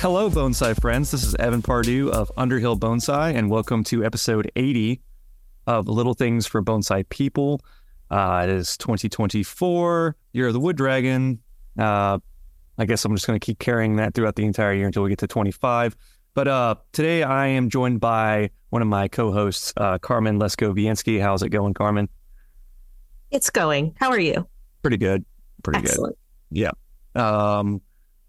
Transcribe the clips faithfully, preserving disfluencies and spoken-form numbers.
Hello, bonsai friends. This is Evan Pardue of Underhill Bonsai, and welcome to episode eighty of Little Things for Bonsai People. Uh, it is twenty twenty-four, Year of the Wood Dragon. Uh, I guess I'm just going to keep carrying that throughout the entire year until we get to twenty-five. But uh, today I am joined by one of my co-hosts, uh, Carmen Lesko-Vienski. How's it going, Carmen? It's going. How are you? Pretty good. Pretty Excellent. good. Yeah. Um,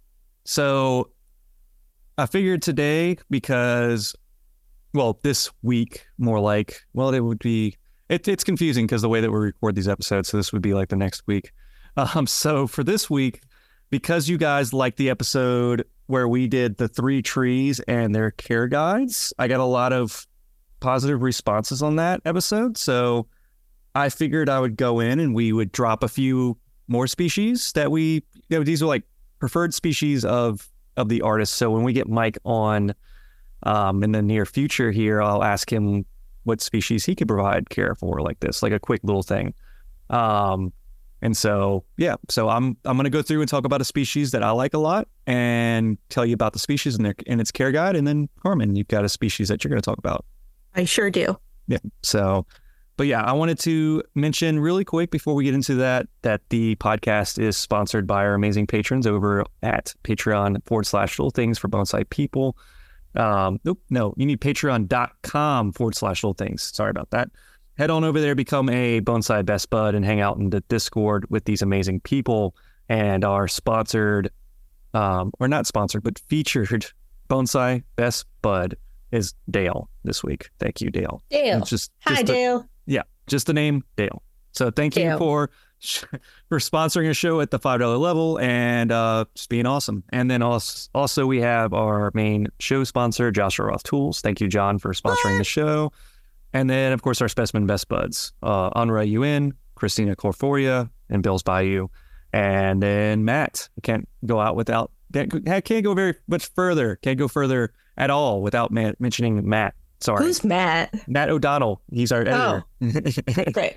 so I figured today because, well, this week, more like, well, it would be, it, it's confusing because the way that we record these episodes, so this would be like the next week. Um, so for this week, because you guys liked the episode where we did the three trees and their care guides, I got a lot of positive responses on that episode. So I figured I would go in and we would drop a few more species that we, you know, these are like preferred species of of the artist. So when we get Mike on um, in the near future here, I'll ask him what species he could provide care for like this, like a quick little thing. Um, and so, yeah, so I'm I'm going to go through and talk about a species that I like a lot and tell you about the species and, their, and its care guide. And then, Carmen, you've got a species that you're going to talk about. I sure do. Yeah. So, but yeah, I wanted to mention really quick before we get into that, that the podcast is sponsored by our amazing patrons over at Patreon forward slash little things for bonsai people. Um, nope, no, you need patreon.com forward slash little things. Sorry about that. Head on over there, become a bonsai best bud and hang out in the Discord with these amazing people. And our sponsored, um, or not sponsored, but featured bonsai best bud is Dale this week. Thank you, Dale. Dale. It's just, Hi, just Dale. Yeah, just the name, Dale. So thank Dale. you for for sponsoring a show at the five dollar level and uh, just being awesome. And then also, also we have our main show sponsor, Joshua Roth Tools. Thank you, John, for sponsoring what? the show. And then, of course, our specimen best buds, uh, Anra Yuen, Christina Corforia, and Bill's Bayou. And then Matt. I can't go out without, I can't go very much further. Can't go further at all without man, mentioning Matt. Sorry. Who's Matt? Matt O'Donnell. He's our editor. Oh. Great.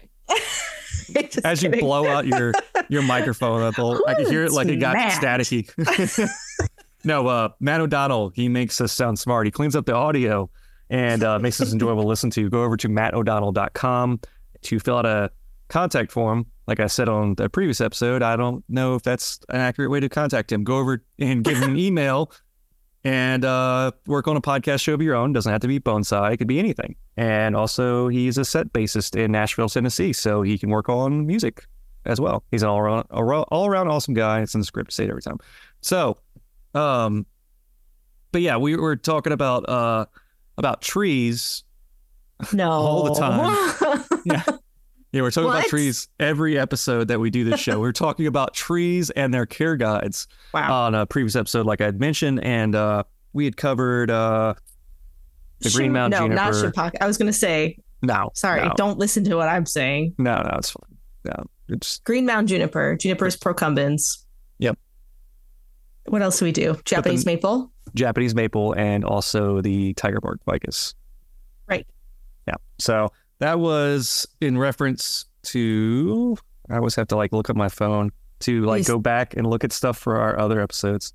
As you kidding. blow out your your microphone, I can hear it like it got Matt? staticky. No, uh, Matt O'Donnell, he makes us sound smart. He cleans up the audio and uh, makes us enjoyable to listen to. Go over to matt o'donnell dot com to fill out a contact form. Like I said on the previous episode, I don't know if that's an accurate way to contact him. Go over and give him an email and uh, work on a podcast show of your own. Doesn't have to be bonsai. It could be anything. And also, he's a set bassist in Nashville, Tennessee, so he can work on music as well. He's an all-around, all-around awesome guy. It's in the script, say it every time. So, um, but yeah, we were talking about uh, about trees No. all the time. Yeah. Yeah, we're talking What? about trees every episode that we do this show. We're talking about trees and their care guides Wow. on a previous episode, like I had mentioned, and uh, we had covered uh, the Shin- Green Mountain no, Juniper. not Shimpaku. I was going to say, No, sorry, no, don't listen to what I'm saying. no, no, it's fine. No, it's Green Mountain Juniper, Juniper's procumbens. Yep. What else do we do? Japanese the- maple? Japanese maple and also the tiger bark ficus. Right. Yeah. So that was in reference to, I always have to like look at my phone to like Please. go back and look at stuff for our other episodes.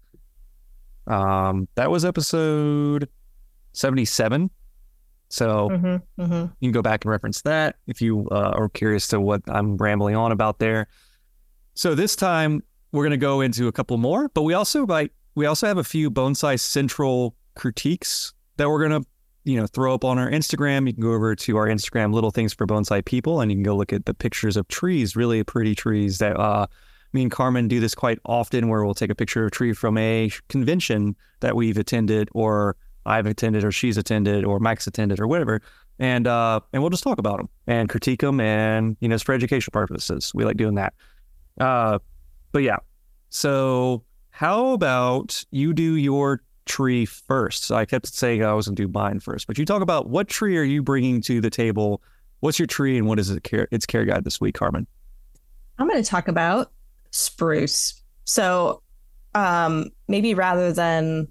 Um, that was episode seventy-seven. So Mm-hmm, mm-hmm. you can go back and reference that if you uh, are curious to what I'm rambling on about there. So this time we're going to go into a couple more, but we also like we also have a few Bonsai Central critiques that we're going to, you know, throw up on our Instagram. You can go over to our Instagram, Little Things for Bonsai People, and you can go look at the pictures of trees, really pretty trees that uh, me and Carmen do this quite often, where we'll take a picture of a tree from a convention that we've attended, or I've attended, or she's attended, or Mike's attended, or whatever, and uh, and we'll just talk about them and critique them, and you know, it's for educational purposes. We like doing that. Uh, but yeah, so how about you do your tree first? So I kept saying I was going to do mine first, but you talk about what tree are you bringing to the table? What's your tree, and what is it care, its care guide this week, Carmen? I'm going to talk about spruce. So um, maybe rather than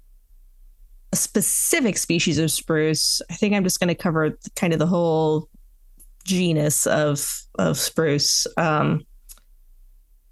a specific species of spruce, I think I'm just going to cover kind of the whole genus of of spruce. Um,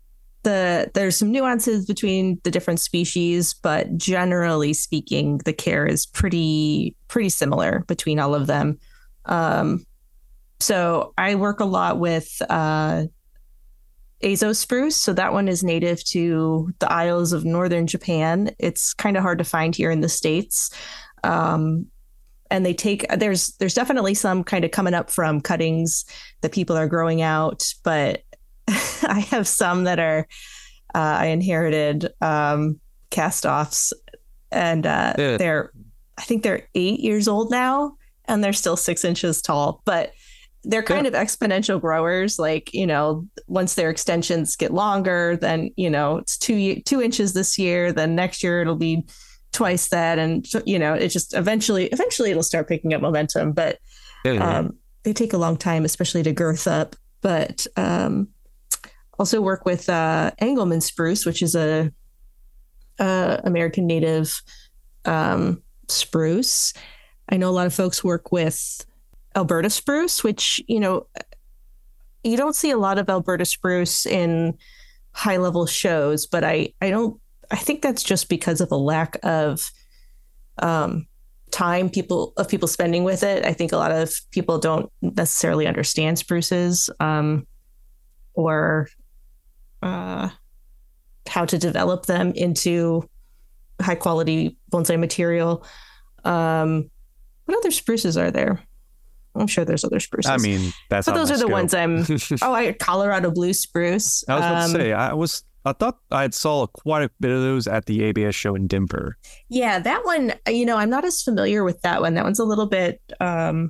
the there's some nuances between the different species, but generally speaking, the care is pretty pretty similar between all of them. Um, so I work a lot with uh, Azo spruce. So that one is native to the Isles of northern Japan. It's kind of hard to find here in the States. Um, and they take there's there's definitely some kind of coming up from cuttings that people are growing out, but I have some that are uh, I inherited um, cast offs, and uh, yeah. they're I think they're eight years old now, and they're still six inches tall, but they're kind yeah. of exponential growers. Like, you know, once their extensions get longer, then, you know, it's two, two inches this year, then next year it'll be twice that. And, you know, it just eventually, eventually it'll start picking up momentum, but yeah. um, they take a long time, especially to girth up. But um, also work with uh, Engelmann spruce, which is a, a American native um, spruce. I know a lot of folks work with Alberta spruce, which, you know, you don't see a lot of Alberta spruce in high level shows, but I, I don't, I think that's just because of a lack of um, time people of people spending with it. I think a lot of people don't necessarily understand spruces um, or uh, how to develop them into high quality bonsai material. Um, what other spruces are there? I'm sure there's other spruces. I mean, that's but those are the ones I'm. Oh, I Colorado blue spruce. I was about um, to say I was. I thought I had saw quite a bit of those at the A B S show in Denver. Yeah, that one. You know, I'm not as familiar with that one. That one's a little bit. Um,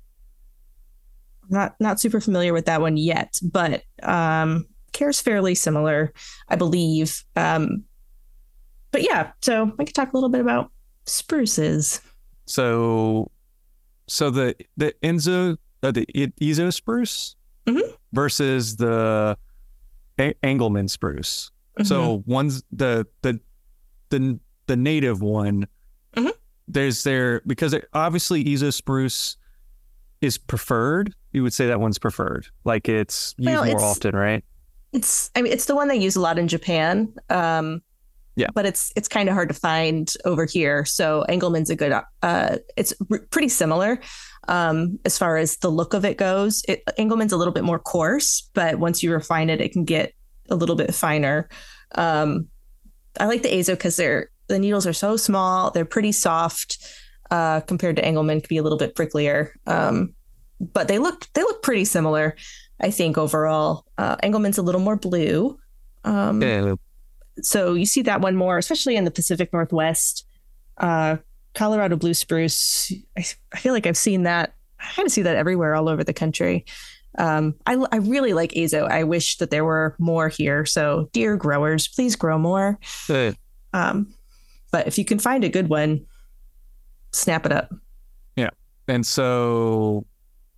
not not super familiar with that one yet, but um, care's fairly similar, I believe. Um, but yeah, so I could talk a little bit about spruces. So. So the the Enzo uh, the Azo spruce mm-hmm. versus the A- Engelmann spruce. Mm-hmm. So one's the the the the native one. Mm-hmm. There's there because it, obviously Azo spruce is preferred. You would say that one's preferred, like it's used well, more it's, often, right? It's I mean it's the one they use a lot in Japan. Um, Yeah, but it's it's kind of hard to find over here. So Engelmann's a good. Uh, it's r- pretty similar um, as far as the look of it goes. It, Engelmann's a little bit more coarse, but once you refine it, it can get a little bit finer. Um, I like the Azo because they're the needles are so small. They're pretty soft uh, compared to Engelmann. Could be a little bit pricklier, um, but they look they look pretty similar. I think overall, uh, Engelmann's a little more blue. Um, yeah. So you see that one more, especially in the Pacific Northwest. Uh, Colorado blue spruce, I, I feel like I've seen that. I kind of see that everywhere all over the country. Um, I, I really like Azo. I wish that there were more here. So dear growers, please grow more. Good. Um, but if you can find a good one, snap it up. Yeah. And so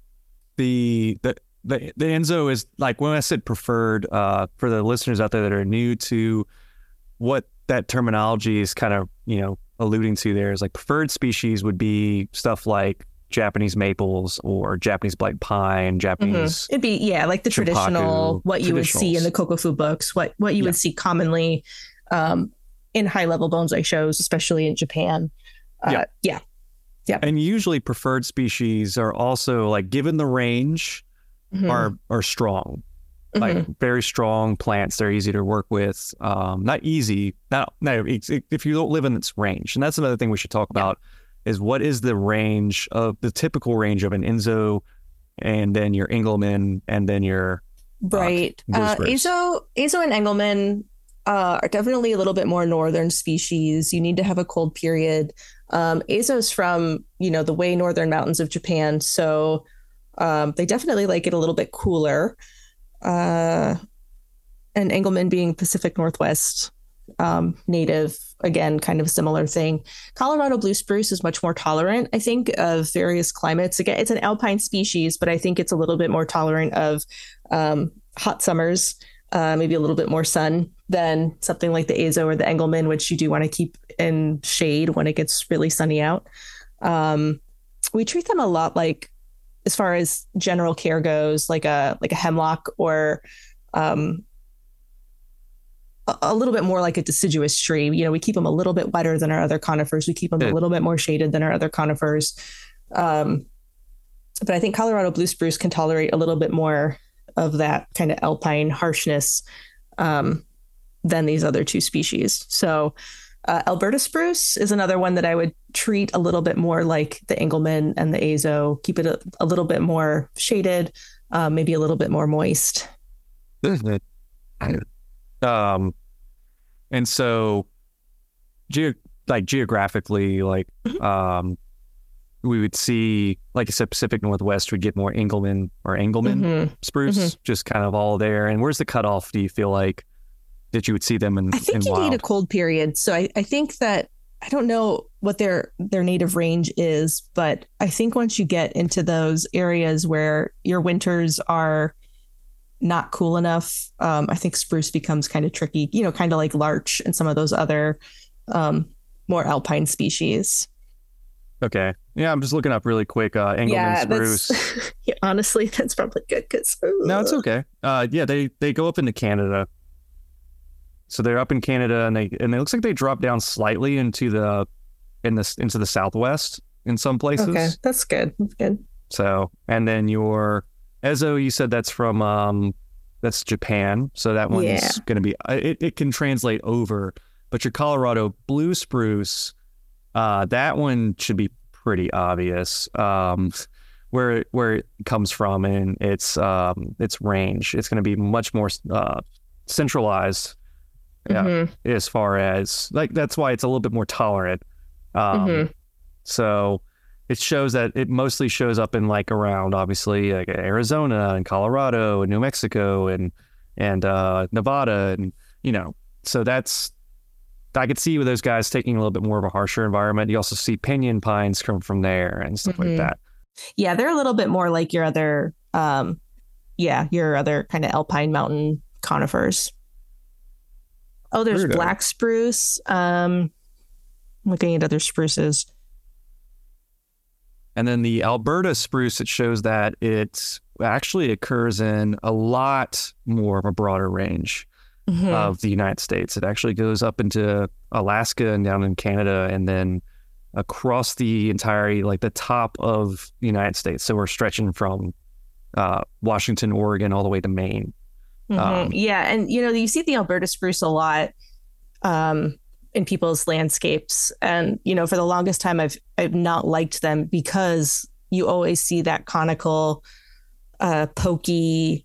the the the, the Enzo is like when I said preferred, uh, for the listeners out there that are new to what that terminology is kind of, you know, alluding to there is like preferred species would be stuff like Japanese maples or Japanese black pine, Japanese. Mm-hmm. It'd be, yeah, like the traditional, what you would see in the Kokofu books, what, what you yeah. would see commonly um, in high level bonsai shows, especially in Japan. Uh, yeah. yeah. Yeah. And usually preferred species are also like, given the range, mm-hmm. are, are strong. Like mm-hmm. very strong plants. They're easy to work with. Um, not easy. Not, no, it's, it, if you don't live in its range. And that's another thing we should talk about yeah. is what is the range of the typical range of an Enzo and then your Engelmann and then your right. Uh, uh, Azo, Azo and Engelmann uh, are definitely a little bit more northern species. You need to have a cold period. Um, Azo's from, you know, the way northern mountains of Japan. So um, they definitely like it a little bit cooler. Uh, and Engelmann being Pacific Northwest um, native, again, kind of a similar thing. Colorado blue spruce is much more tolerant, I think, of various climates. Again, it's an alpine species, but I think it's a little bit more tolerant of um, hot summers, uh, maybe a little bit more sun than something like the Azo or the Engelmann, which you do want to keep in shade when it gets really sunny out. Um, we treat them a lot like, as far as general care goes, like a like a hemlock or um, a, a little bit more like a deciduous tree. You know, we keep them a little bit wetter than our other conifers. We keep them a little bit more shaded than our other conifers. Um, but I think Colorado blue spruce can tolerate a little bit more of that kind of alpine harshness um, than these other two species. So uh, Alberta spruce is another one that I would treat a little bit more like the Engelmann and the Azo, keep it a, a little bit more shaded, uh, maybe a little bit more moist. Um, and so ge- like geographically, like, mm-hmm. um, we would see, like I said, Pacific Northwest would get more Engelmann or Engelmann mm-hmm. spruce, mm-hmm. just kind of all there. And where's the cutoff, do you feel like, that you would see them in I think in you wild? Need a cold period. So I, I think that, I don't know what their their native range is, but I think once you get into those areas where your winters are not cool enough, um, I think spruce becomes kind of tricky, you know, kind of like larch and some of those other um, more alpine species. Okay. Yeah, I'm just looking up really quick. Uh, Engelmann yeah, spruce. yeah, honestly, that's probably good. Cause, no, it's okay. Uh, yeah, they, they go up into Canada. So they're up in Canada, and they and it looks like they drop down slightly into the in this into the Southwest in some places. Okay, that's good. That's good. So, and then your Ezo, you said that's from um, that's Japan. So that one's yeah. going to be it. It can translate over, but your Colorado blue spruce, uh, that one should be pretty obvious. Um, where where it comes from and its um its range. It's going to be much more uh, centralized. Yeah, mm-hmm. as far as like that's why it's a little bit more tolerant. Um, mm-hmm. So it shows that it mostly shows up in like around obviously like Arizona and Colorado and New Mexico and and uh, Nevada and you know so that's I could see with those guys taking a little bit more of a harsher environment. You also see pinyon pines come from there and stuff mm-hmm. like that. Yeah, they're a little bit more like your other, um, yeah, your other kind of alpine mountain conifers. Oh, there's Weirdo. black spruce. Um, looking at other spruces. And then the Alberta spruce, it shows that it actually occurs in a lot more of a broader range mm-hmm. of the United States. It actually goes up into Alaska and down in Canada and then across the entire, like the top of the United States. So we're stretching from uh, Washington, Oregon, all the way to Maine. Mm-hmm. Um, yeah. And, you know, you see the Alberta spruce a lot um, in people's landscapes. And, you know, for the longest time, I've I've not liked them because you always see that conical, uh, pokey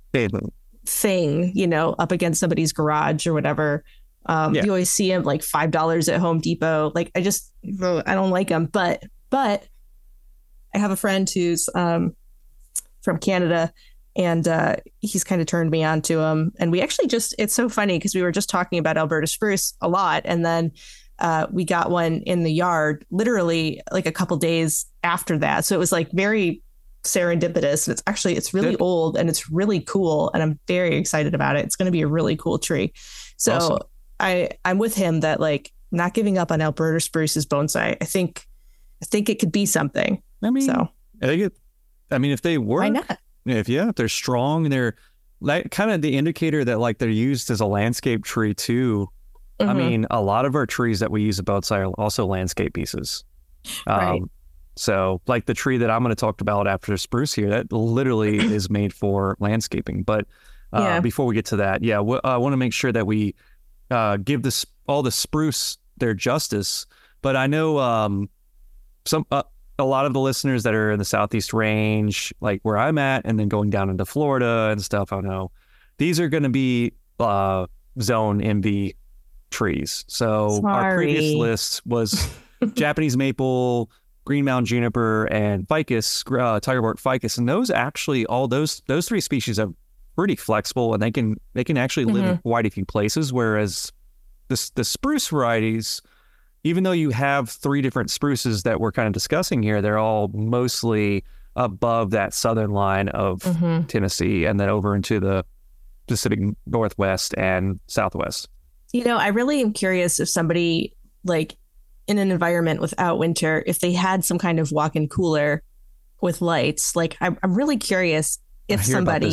thing, you know, up against somebody's garage or whatever. Um, yeah. You always see them like five dollars at Home Depot. Like, I just, I don't like them. But, but I have a friend who's um, from Canada. And uh, he's kind of turned me on to him. And we actually just, it's so funny because we were just talking about Alberta spruce a lot. And then uh, we got one in the yard literally like a couple days after that. So it was like very serendipitous. And it's actually, it's really Good. old and it's really cool. And I'm very excited about it. It's going to be a really cool tree. So awesome. I, I'm with him that like not giving up on Alberta spruce's bonsai. I think, I think it could be something. I mean, so I think it, I mean, if they work. Why not? If yeah, if they're strong and they're like kind of the indicator that like they're used as a landscape tree too. Mm-hmm. I mean, a lot of our trees that we use at bonsai are also landscape pieces. Right. Um, so like the tree that I'm going to talk about after spruce here, that literally is made for landscaping. But uh, yeah. before we get to that, yeah, w- I want to make sure that we uh, give this all the spruce their justice. But I know um, some. Uh, a lot of the listeners that are in the Southeast range, like where I'm at, and then going down into Florida and stuff, I know these are going to be uh, zone M V trees. So Sorry. Our previous list was Japanese maple, green mountain juniper, and ficus, uh, tiger bark ficus, and those actually all those those three species are pretty flexible, and they can they can actually live mm-hmm. in quite a few places. Whereas the the spruce varieties, even though you have three different spruces that we're kind of discussing here, they're all mostly above that southern line of mm-hmm. Tennessee and then over into the Pacific Northwest and Southwest. You know, I really am curious if somebody like in an environment without winter, if they had some kind of walk-in cooler with lights, like I'm, I'm really curious if somebody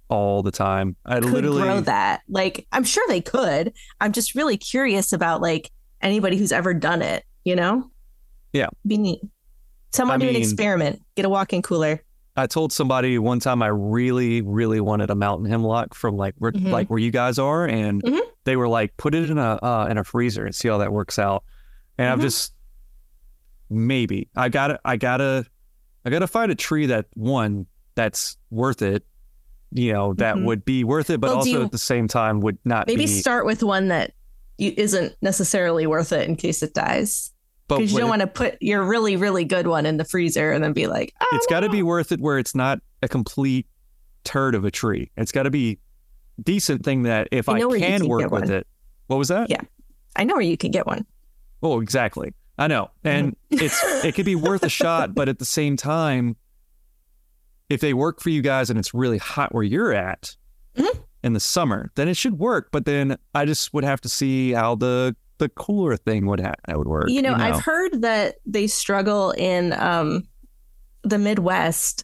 all the time. I could literally grow that. Like, I'm sure they could. I'm just really curious about like anybody who's ever done it, you know? Yeah. Be neat. Someone I do mean, an experiment. Get a walk-in cooler. I told somebody one time I really, really wanted a mountain hemlock from like where, Mhm. like where you guys are, and Mhm. they were like, put it in a uh, in a freezer and see how that works out. And Mhm. I'm just maybe I gotta I gotta I gotta find a tree that one that's worth it, you know, that Mhm. would be worth it, but Well, do also you- at the same time would not Maybe be. start with one that you, isn't necessarily worth it in case it dies. But Because you when don't it- want to put your really, really good one in the freezer and then be like, oh, it's got to no. be worth it where it's not a complete turd of a tree. It's got to be decent thing that if I I, know where you can can work get with one. it. What was that? Yeah. I know where you can get one. Oh, exactly. I know. And it's it could be worth a shot, but at the same time, if they work for you guys and it's really hot where you're at Mhm. in the summer, then it should work. But then I just would have to see how the the cooler thing would ha- that would work. You know, I've heard that they struggle in um, the Midwest,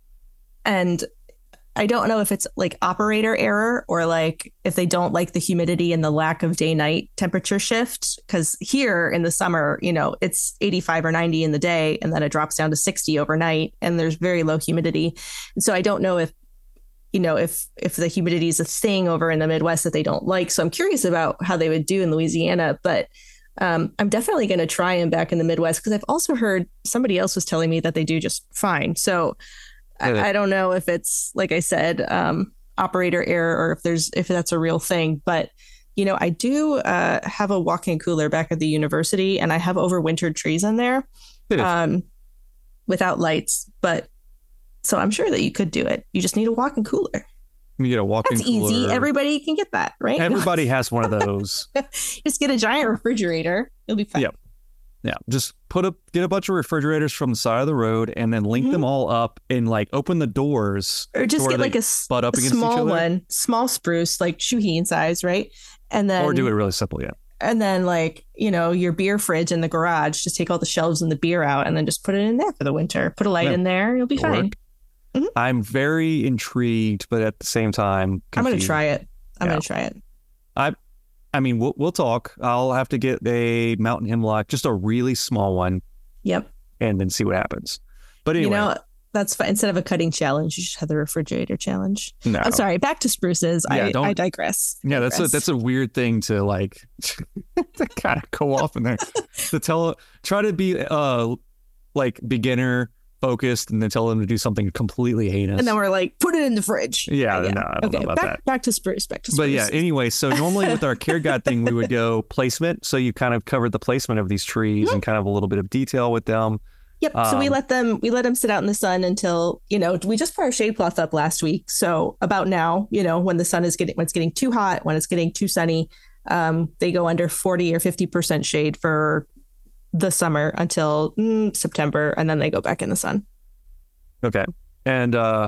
and I don't know if it's like operator error or like if they don't like the humidity and the lack of day night temperature shift. Because here in the summer, you know, it's eighty-five or ninety in the day, and then it drops down to sixty overnight, and there's very low humidity. And so I don't know if you know, if if the humidity is a thing over in the Midwest that they don't like. So I'm curious about how they would do in Louisiana, but um, I'm definitely going to try them back in the Midwest because I've also heard somebody else was telling me that they do just fine. So Yeah. I, I don't know if it's, like I said, um, operator error or if there's if that's a real thing. But, you know, I do uh, have a walk-in cooler back at the university, and I have overwintered trees in there um, without lights. But so I'm sure that you could do it. You just need a walk-in cooler. You get a walk-in That's cooler. easy. Everybody can get that, right? Everybody has one of those. Just get a giant refrigerator. You'll be fine. Yep. Yeah. Just put up, get a bunch of refrigerators from the side of the road and then link Mhm. them all up and like open the doors. Or just to where get like they a, s- butt up a against each small other. one, small spruce, like Shuheen size, right? And then Or do it really simple, yeah. and then like, you know, your beer fridge in the garage, just take all the shelves and the beer out and then just put it in there for the winter. Put a light Yeah. in there, you'll be It'll fine. work. Mhm. I'm very intrigued, but at the same time, I'm going to confused. try it. I'm Yeah. going to try it. I mean, we'll we'll talk. I'll have to get a mountain hemlock, just a really small one, Yep. and then see what happens. But anyway, You know, that's fine. Instead of a cutting challenge, you should have the refrigerator challenge. no. I'm sorry. Back to spruces. Yeah, I, don't- I digress. Yeah, that's a Digress. that's a weird thing to like to kind of go off in there to tell try to be uh like beginner focused and then tell them to do something completely heinous. And then we're like, put it in the fridge. Yeah, no, I don't know about back, that. Back to spruce. Back to spruce. But yeah, anyway, so normally with our care guide thing, we would go placement. So you kind of covered the placement of these trees and kind of a little bit of detail with them. Yep. So we Um, let them we let them sit out in the sun until, you know, we just put our shade cloth up last week. So about now, you know, when the sun is getting when it's getting too hot, when it's getting too sunny, um, they go under forty or fifty percent shade for the summer until mm, September, and then they go back in the sun. Okay. And uh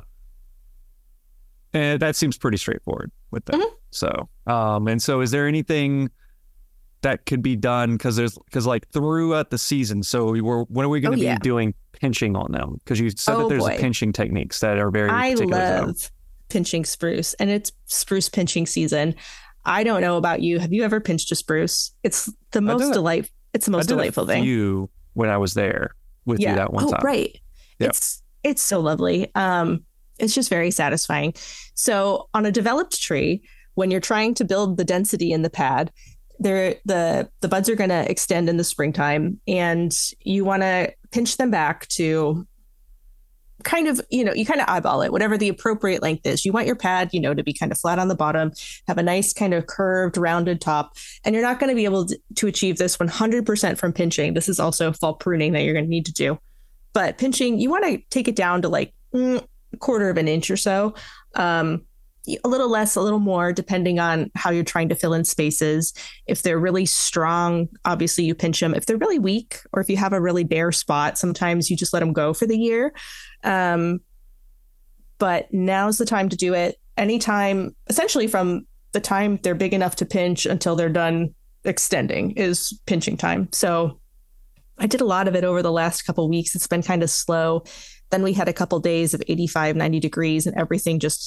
and that seems pretty straightforward with them. Mhm. So um and so is there anything that could be done because there's because like throughout the season, so we were when are we going to Oh, be yeah. doing pinching on them? Because you said Oh, that there's boy. pinching techniques that are very I particular to them. love pinching spruce, and it's spruce pinching season. I don't know about you. Have you ever pinched a spruce? It's the most did it. delight. It's the I most did delightful a thing. few when I was there with you that one oh, time. right. Yeah. It's it's so lovely. Um, it's just very satisfying. So on a developed tree, when you're trying to build the density in the pad, there the the buds are going to extend in the springtime, and you want to pinch them back to kind of, you know, you kind of eyeball it, whatever the appropriate length is. You want your pad, you know, to be kind of flat on the bottom, have a nice kind of curved, rounded top. And you're not going to be able to, to achieve this one hundred percent from pinching. This is also fall pruning that you're going to need to do. But pinching, you want to take it down to like mm, a quarter of an inch or so. Um, a little less, a little more, depending on how you're trying to fill in spaces. If they're really strong, obviously you pinch them. If they're really weak, or if you have a really bare spot, sometimes you just let them go for the year. Um, but now's the time to do it. Anytime, essentially from the time they're big enough to pinch until they're done extending is pinching time. So I did a lot of it over the last couple of weeks. It's been kind of slow. Then we had a couple days of eighty-five, ninety degrees, and everything just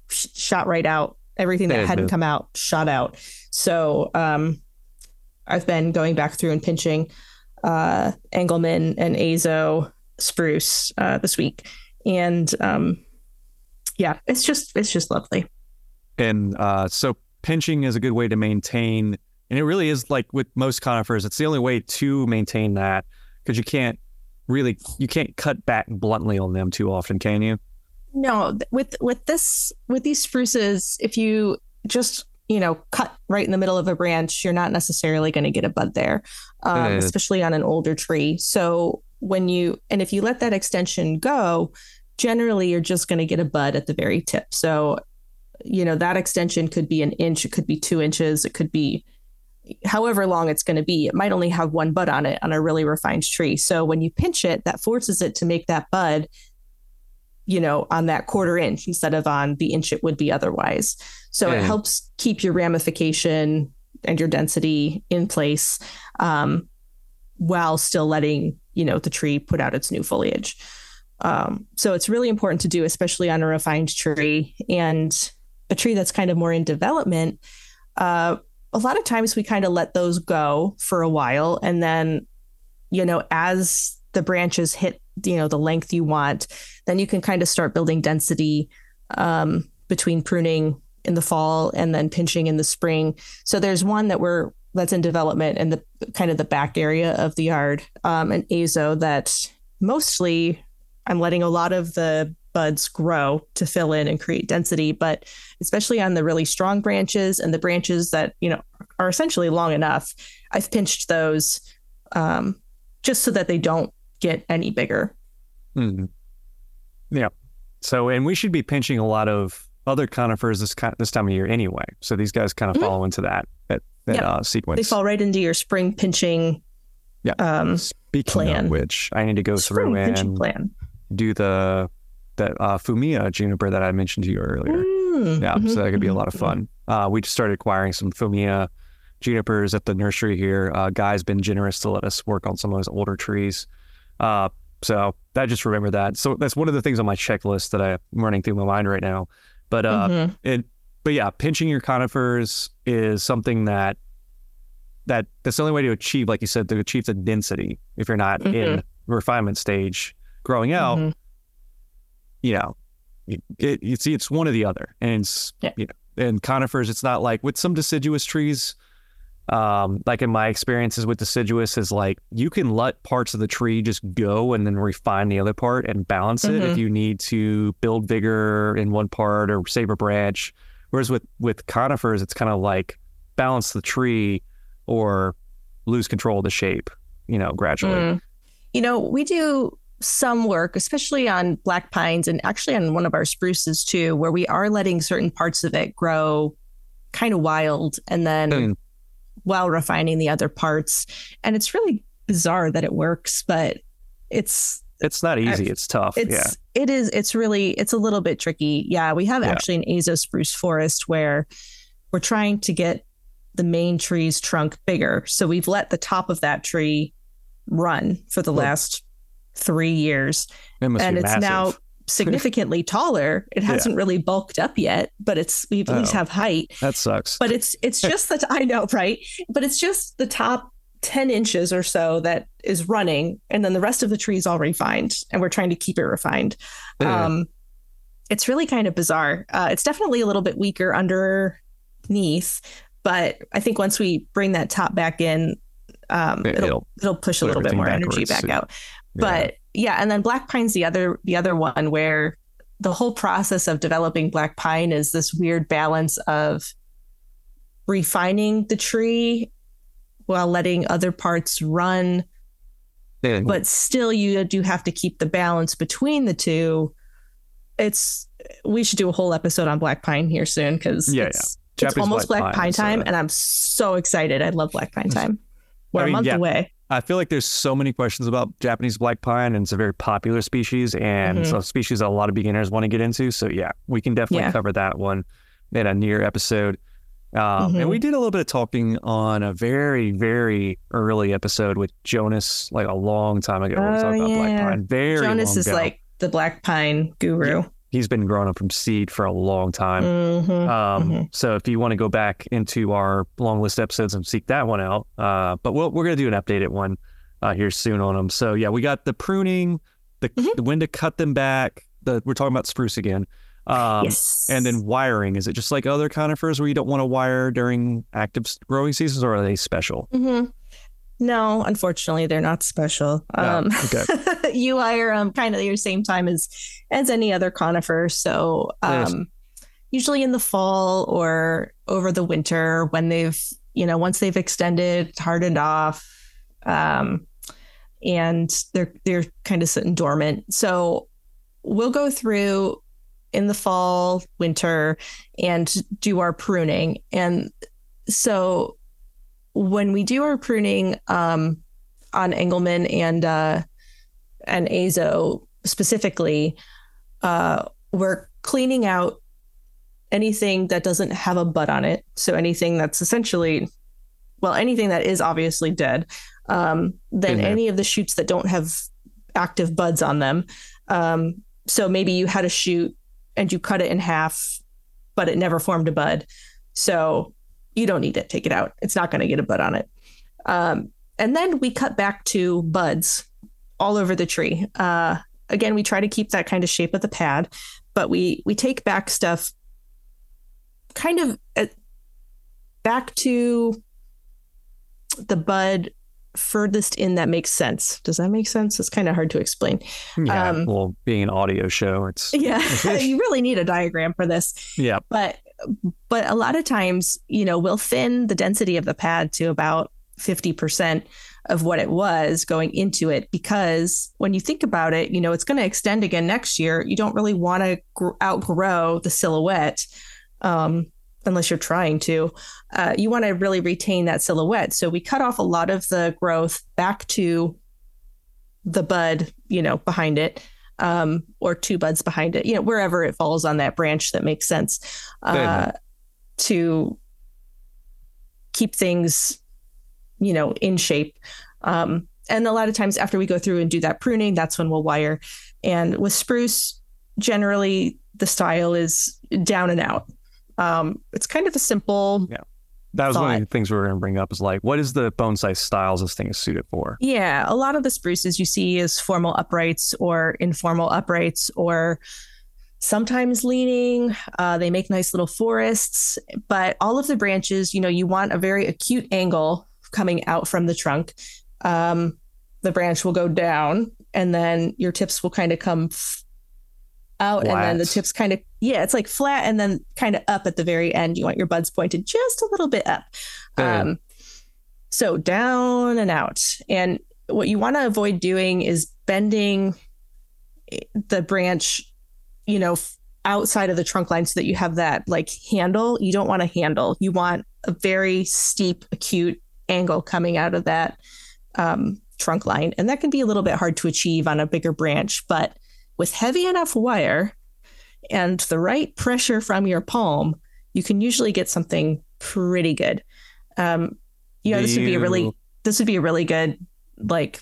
sh- shot right out. Everything that That is hadn't good. come out shot out. So um, I've been going back through and pinching uh, Engelmann and Azo spruce uh, this week, and um, yeah, it's just it's just lovely. And uh, so pinching is a good way to maintain, and it really is like with most conifers, it's the only way to maintain that because you can't really, you can't cut back bluntly on them too often, can you? No, th- with with this with these spruces, if you just you know cut right in the middle of a branch, you're not necessarily going to get a bud there, um, Uh, especially on an older tree. So when you and if you let that extension go, generally you're just going to get a bud at the very tip. So you know that extension could be an inch, it could be two inches, it could be however long it's going to be. It might only have one bud on it on a really refined tree. So when you pinch it, that forces it to make that bud, you know, on that quarter inch instead of on the inch it would be otherwise. So Yeah. it helps keep your ramification and your density in place, um, while still letting, you know, the tree put out its new foliage. Um, so it's really important to do, especially on a refined tree and a tree that's kind of more in development. Uh, a lot of times we kind of let those go for a while. And then, you know, as the branches hit, you know, the length you want, then you can kind of start building density um, between pruning in the fall and then pinching in the spring. So there's one that we're that's in development in the kind of the back area of the yard, um, an azo that mostly I'm letting a lot of the buds grow to fill in and create density, but especially on the really strong branches and the branches that, you know, are essentially long enough, I've pinched those um, just so that they don't get any bigger. hmm. Yeah. So, and we should be pinching a lot of other conifers this kind this time of year anyway. So these guys kind of Mhm. follow into that that, that Yep. uh, sequence. They fall right into your spring pinching Yeah. um, Speaking plan. of which, I need to go spring through pinching and plan. do the that uh, Fumiya juniper that I mentioned to you earlier. Mm, Yeah, mhm, so that could be a mhm, lot of mhm. fun. Uh, we just started acquiring some Fumiya junipers at the nursery here. Uh, Guy's been generous to let us work on some of those older trees. Uh, so I just remember that. So that's one of the things on my checklist that I'm running through my mind right now. But uh, Mhm. it, but yeah, pinching your conifers is something that that that's the only way to achieve, like you said, to achieve the density. If you're not Mhm. in refinement stage growing out, Mhm. you know, it, it, you see, it's one or the other. And it's, Yeah. you know, and conifers, it's not like with some deciduous trees, um, like in my experiences with deciduous is like, you can let parts of the tree just go and then refine the other part and balance it if Mhm. you need to build vigor in one part or save a branch. Whereas with, with conifers, it's kind of like balance the tree or lose control of the shape, you know, gradually. Mm. You know, we do some work, especially on black pines and actually on one of our spruces too, where we are letting certain parts of it grow kind of wild and then Mm. while refining the other parts. And it's really bizarre that it works, but it's It's not easy. I've- It's tough. it's yeah. it is it's really it's a little bit tricky. Yeah, we have Yeah. actually an azo spruce forest where we're trying to get the main tree's trunk bigger. So we've let the top of that tree run for the Well, last three years. It must And be it's massive. now significantly taller. It Yeah. hasn't really bulked up yet, but it's we at least Oh. have height. That sucks. But it's it's just that I know, right? But it's just the top ten inches or so that is running, and then the rest of the tree is all refined, and we're trying to keep it refined. Yeah. Um, it's really kind of bizarre. Uh, it's definitely a little bit weaker underneath, but I think once we bring that top back in, um, It- it'll it'll it'll push a put little bit everything more energy backwards. back out. Yeah. But yeah, and then black pine's the other the other one where the whole process of developing black pine is this weird balance of refining the tree while letting other parts run, Yeah. but still you do have to keep the balance between the two. It's we should do a whole episode on black pine here soon because Yeah, it's, it's Japanese almost black black pine pine is, time, uh, and I'm so excited. I love black pine time. We're I mean, a month yeah. away. I feel like there's so many questions about Japanese black pine, and it's a very popular species, and Mhm. it's a species that a lot of beginners want to get into. So yeah, we can definitely Yeah. cover that one in a near episode. Um, Mhm. And we did a little bit of talking on a very, very early episode with Jonas, like a long time ago. When we Oh, talked about black yeah. pine. Very Jonas long is ago. like the black pine guru. he's been growing up from seed for a long time. Mm-hmm, um, mm-hmm. So if you want to go back into our long list episodes and seek that one out, uh, but we'll, we're going to do an updated one uh, here soon on them. So yeah, we got the pruning, the, Mm-hmm. the when to cut them back. The we're talking about spruce again. Um, Yes. And then wiring. Is it just like other conifers where you don't want to wire during active growing seasons, or are they special? Mm-hmm. No, unfortunately, they're not special. No. Um, Okay. you wire them kind of the same time as as any other conifer. So Yes. um, usually in the fall or over the winter when they've, you know, once they've extended, hardened off, um, and they're they're kind of sitting dormant. So we'll go through in the fall, winter, and do our pruning. And so when we do our pruning um, on Engelmann and uh, and Azo specifically, uh, we're cleaning out anything that doesn't have a bud on it. So anything that's essentially, well, anything that is obviously dead. Um, then Mhm. any of the shoots that don't have active buds on them. Um, so maybe you had a shoot and you cut it in half, but it never formed a bud. So you don't need it. Take it out. It's not going to get a bud on it. Um, and then we cut back to buds all over the tree. Uh, again, we try to keep that kind of shape of the pad, but we we take back stuff kind of at, back to the bud furthest in that makes sense. Does that make sense? It's kind of hard to explain. Yeah. Um, well, being an audio show, it's Yeah, you really need a diagram for this. yeah. But but a lot of times, you know, we'll thin the density of the pad to about fifty percent of what it was going into it, because when you think about it, you know, it's going to extend again next year. You don't really want to gr- outgrow the silhouette. Um, unless you're trying to, uh, you want to really retain that silhouette. So we cut off a lot of the growth back to the bud, you know, behind it, um, or two buds behind it, you know, wherever it falls on that branch that makes sense, uh, to keep things, you know, in shape. Um, and a lot of times after we go through and do that pruning, that's when we'll wire. And with spruce, generally the style is down and out. Um, it's kind of a simple. Yeah. That was thought. one of the things we were going to bring up is like, what is the bone size styles this thing is suited for? Yeah. A lot of the spruces you see is formal uprights or informal uprights, or sometimes leaning. Uh, they make nice little forests, but all of the branches, you know, you want a very acute angle coming out from the trunk. Um, the branch will go down and then your tips will kind of come f- out Flat. and then the tips kind of, yeah, it's like flat and then kind of up at the very end. You want your buds pointed just a little bit up. Yeah. Um, so down and out. And what you want to avoid doing is bending the branch, you know, f- outside of the trunk line so that you have that like handle. You don't want a handle. You want a very steep, acute angle coming out of that um, trunk line. And that can be a little bit hard to achieve on a bigger branch, but with heavy enough wire and the right pressure from your palm, you can usually get something pretty good. Um, you know, Do this would be a really, you- this would be a really good, like,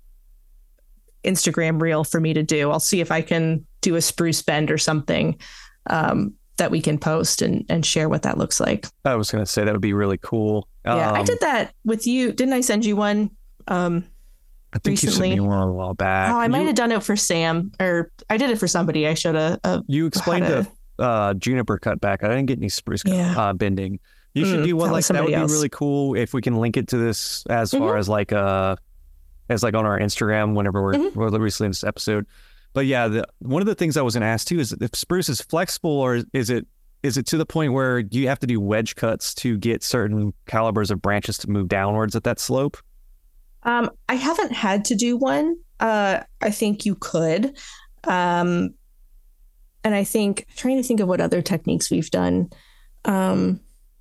Instagram reel for me to do. I'll see if I can do a spruce bend or something um, that we can post and, and share what that looks like. I was going to say that would be really cool. Yeah, I Um, did that with you. Didn't I send you one? Um, I think you recently. sent me one a while back. oh, I might you, have done it for Sam, or I did it for somebody. I showed a, a You explained how the uh, juniper cutback. I didn't get any spruce cut- Yeah. uh, bending. You should Mm, do one that like was that. Would somebody be else. really cool if we can link it to this as far Mhm. as like uh as like on our Instagram whenever we're, Mhm. we're releasing this episode. But yeah, the, one of the things I was going to ask too is if spruce is flexible, or is it is it to the point where you have to do wedge cuts to get certain calibers of branches to move downwards at that slope? Um, I haven't had to do one. Uh, I think you could. Um, and I think, trying to think of what other techniques we've done. Um,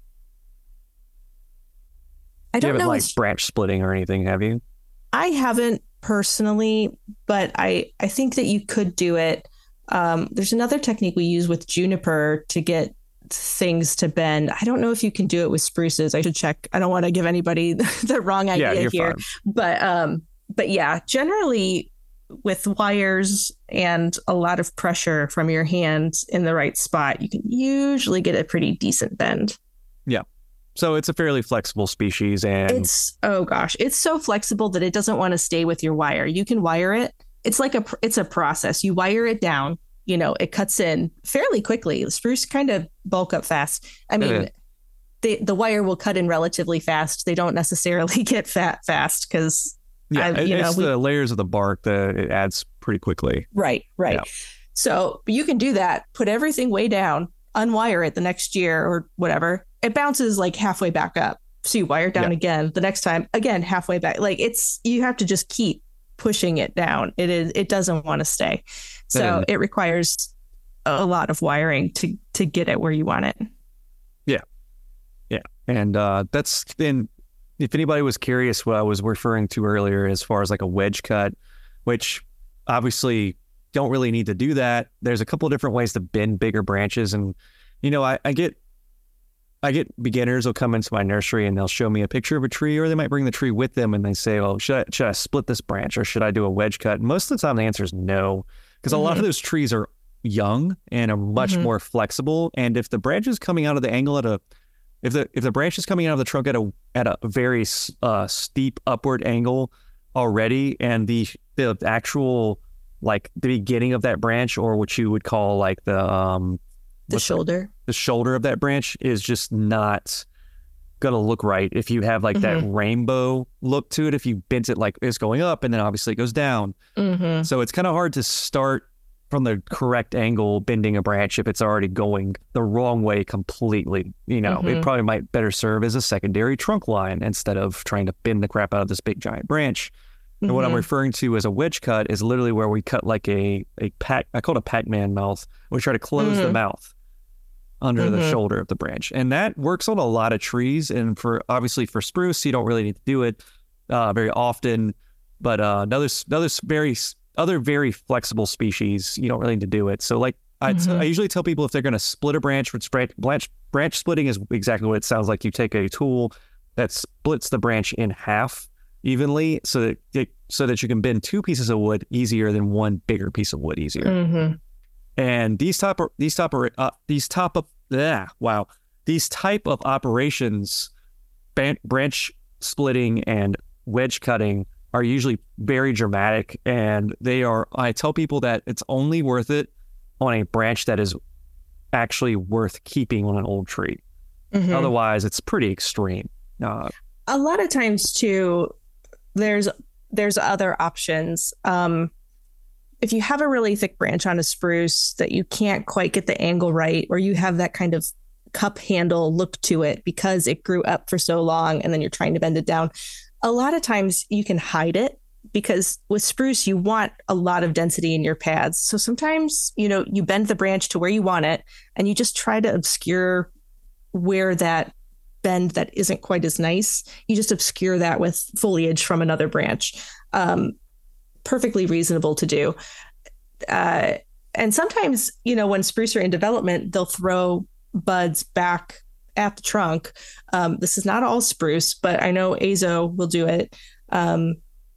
I You don't haven't know. like if- branch splitting or anything, have you? I haven't personally, but I, I think that you could do it. Um, there's another technique we use with juniper to get things to bend. I don't know if you can do it with spruces. I should check. I don't want to give anybody the wrong Yeah, idea you're here. fine. But um, but yeah, generally with wires and a lot of pressure from your hand in the right spot, you can usually get a pretty decent bend. Yeah. So it's a fairly flexible species, and it's, oh gosh, it's so flexible that it doesn't want to stay with your wire. You can wire it. It's like a, it's a process. You wire it down, you know, it cuts in fairly quickly. Spruce kind of bulk up fast. I mean, yeah. they, the wire will cut in relatively fast. They don't necessarily get fat fast because yeah, I've, you it's know, the we, layers of the bark that it adds pretty quickly. Right, right. Yeah. So you can do that, put everything way down, unwire it the next year or whatever. It bounces like halfway back up. So you wire it down yeah. again the next time, again, halfway back. Like it's, you have to just keep pushing it down. It is, it doesn't want to stay. So mm. it requires a lot of wiring to, to get it where you want it. Yeah. Yeah. And uh, that's been, if anybody was curious what I was referring to earlier, as far as like a wedge cut, which obviously don't really need to do that. There's a couple of different ways to bend bigger branches. And, you know, I, I get, I get beginners will come into my nursery and they'll show me a picture of a tree, or they might bring the tree with them and they say, well, should I, should I split this branch or should I do a wedge cut? And most of the time the answer is no, because mm-hmm. a lot of those trees are young and are much mm-hmm. more flexible. And if the branch is coming out of the angle at a, if the, if the branch is coming out of the trunk at a, at a very uh, steep upward angle already, and the, the actual, like the beginning of that branch, or what you would call like the, um, the shoulder, the, the shoulder of that branch is just not going to look right. If you have like mm-hmm. that rainbow look to it, if you bent it like it's going up and then obviously it goes down. Mm-hmm. So it's kind of hard to start from the correct angle bending a branch if it's already going the wrong way completely. You know, mm-hmm. it probably might better serve as a secondary trunk line instead of trying to bend the crap out of this big giant branch. And mm-hmm. what I'm referring to as a wedge cut is literally where we cut like a, a pack, I call it a Pac-Man mouth. We try to close mm-hmm. the mouth under mm-hmm. the shoulder of the branch. And that works on a lot of trees. And for obviously for spruce, you don't really need to do it uh, very often. But uh, another, another very, other very flexible species, you don't really need to do it. So like I, mm-hmm. I usually tell people if they're going to split a branch, which branch, branch, branch splitting is exactly what it sounds like. You take a tool that splits the branch in half evenly so that it, so that you can bend two pieces of wood easier than one bigger piece of wood easier. Mm-hmm. And these type of these type of uh, these top of yeah wow these type of operations, ban- branch splitting and wedge cutting, are usually very dramatic, and they are. I tell people that it's only worth it on a branch that is actually worth keeping on an old tree. Mm-hmm. Otherwise, it's pretty extreme. Uh, A lot of times, too, there's there's other options. Um, if you have a really thick branch on a spruce that you can't quite get the angle right, or you have that kind of cup handle look to it because it grew up for so long and then you're trying to bend it down, a lot of times you can hide it, because with spruce, you want a lot of density in your pads. So sometimes, you know, you bend the branch to where you want it and you just try to obscure where that bend that isn't quite as nice. You just obscure that with foliage from another branch. Um, perfectly reasonable to do. Uh, and sometimes, you know, when spruce are in development, they'll throw buds back at the trunk. Um, this is not all spruce, but I know Azo will do it. Um,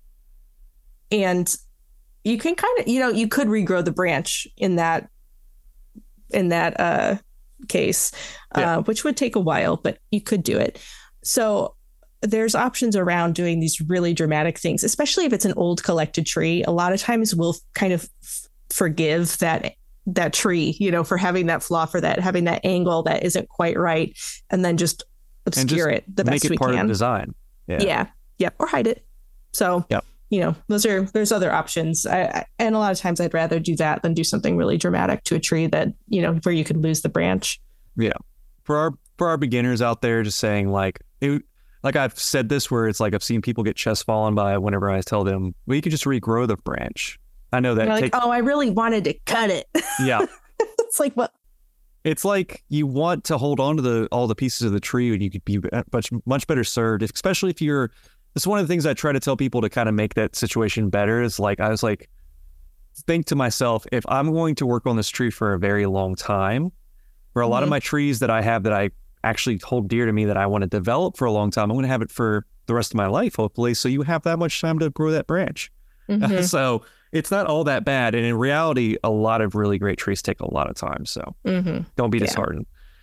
and you can kind of, you know, you could regrow the branch in that, in that uh, case, yeah. uh, which would take a while, but you could do it. So there's options around doing these really dramatic things, especially if it's an old collected tree. A lot of times we'll kind of f- forgive that that tree, you know, for having that flaw, for that having that angle that isn't quite right, and then just obscure just it the best we can. Make it part of the design. Yeah. Yeah. Yep. Or hide it. So, yep. you know, those are there's other options. I, I, and a lot of times I'd rather do that than do something really dramatic to a tree that, you know, where you could lose the branch. Yeah. For our for our beginners out there, just saying like it. Like I've said this where it's like I've seen people get chest fallen by whenever I tell them, well, you could just regrow the branch. I know that. You're take, like, oh, I really wanted to cut it. Yeah. It's like, what? It's like you want to hold on to the all the pieces of the tree, and you could be much, much better served, especially if you're, this is one of the things I try to tell people to kind of make that situation better is like, I was like, think to myself, if I'm going to work on this tree for a very long time, for a mm-hmm. lot of my trees that I have that I actually hold dear to me that I want to develop for a long time, I'm going to have it for the rest of my life, hopefully. So you have that much time to grow that branch. Mm-hmm. so it's not all that bad. And in reality, a lot of really great trees take a lot of time. So mm-hmm. don't be yeah. disheartened.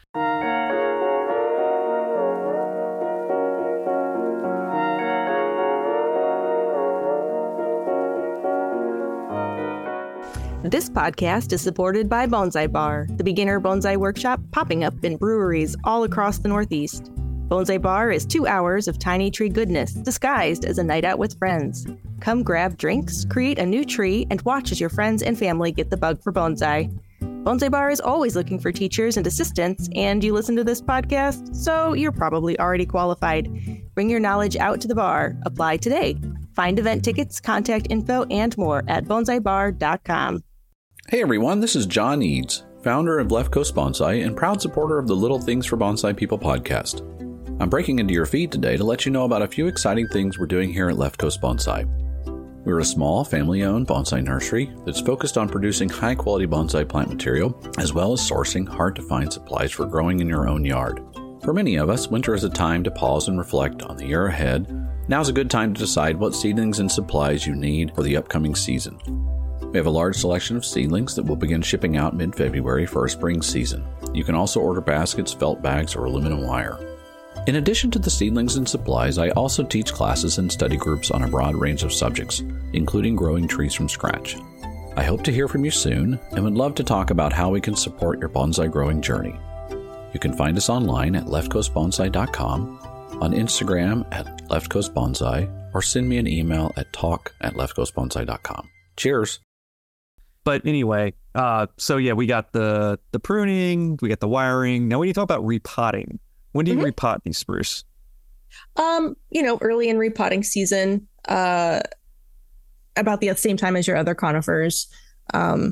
This podcast is supported by Bonsai Bar, the beginner bonsai workshop popping up in breweries all across the Northeast. Bonsai Bar is two hours of tiny tree goodness disguised as a night out with friends. Come grab drinks, create a new tree, and watch as your friends and family get the bug for bonsai. Bonsai Bar is always looking for teachers and assistants, and you listen to this podcast, so you're probably already qualified. Bring your knowledge out to the bar. Apply today. Find event tickets, contact info, and more at bonsai bar dot com. Hey everyone, this is John Eads, founder of Left Coast Bonsai and proud supporter of the Little Things for Bonsai People podcast. I'm breaking into your feed today to let you know about a few exciting things we're doing here at Left Coast Bonsai. We're a small, family-owned bonsai nursery that's focused on producing high-quality bonsai plant material, as well as sourcing hard-to-find supplies for growing in your own yard. For many of us, winter is a time to pause and reflect on the year ahead. Now's a good time to decide what seedlings and supplies you need for the upcoming season. We have a large selection of seedlings that will begin shipping out mid-February for our spring season. You can also order baskets, felt bags, or aluminum wire. In addition to the seedlings and supplies, I also teach classes and study groups on a broad range of subjects, including growing trees from scratch. I hope to hear from you soon and would love to talk about how we can support your bonsai growing journey. You can find us online at left coast bonsai dot com, on Instagram at left coast bonsai, or send me an email at talk at left coast bonsai dot com. Cheers! But anyway, uh, so yeah, we got the the pruning, we got the wiring. Now, when you talk about repotting, when do you mm-hmm. repot these spruce? Um, you know, early in repotting season, uh, about the same time as your other conifers. Um,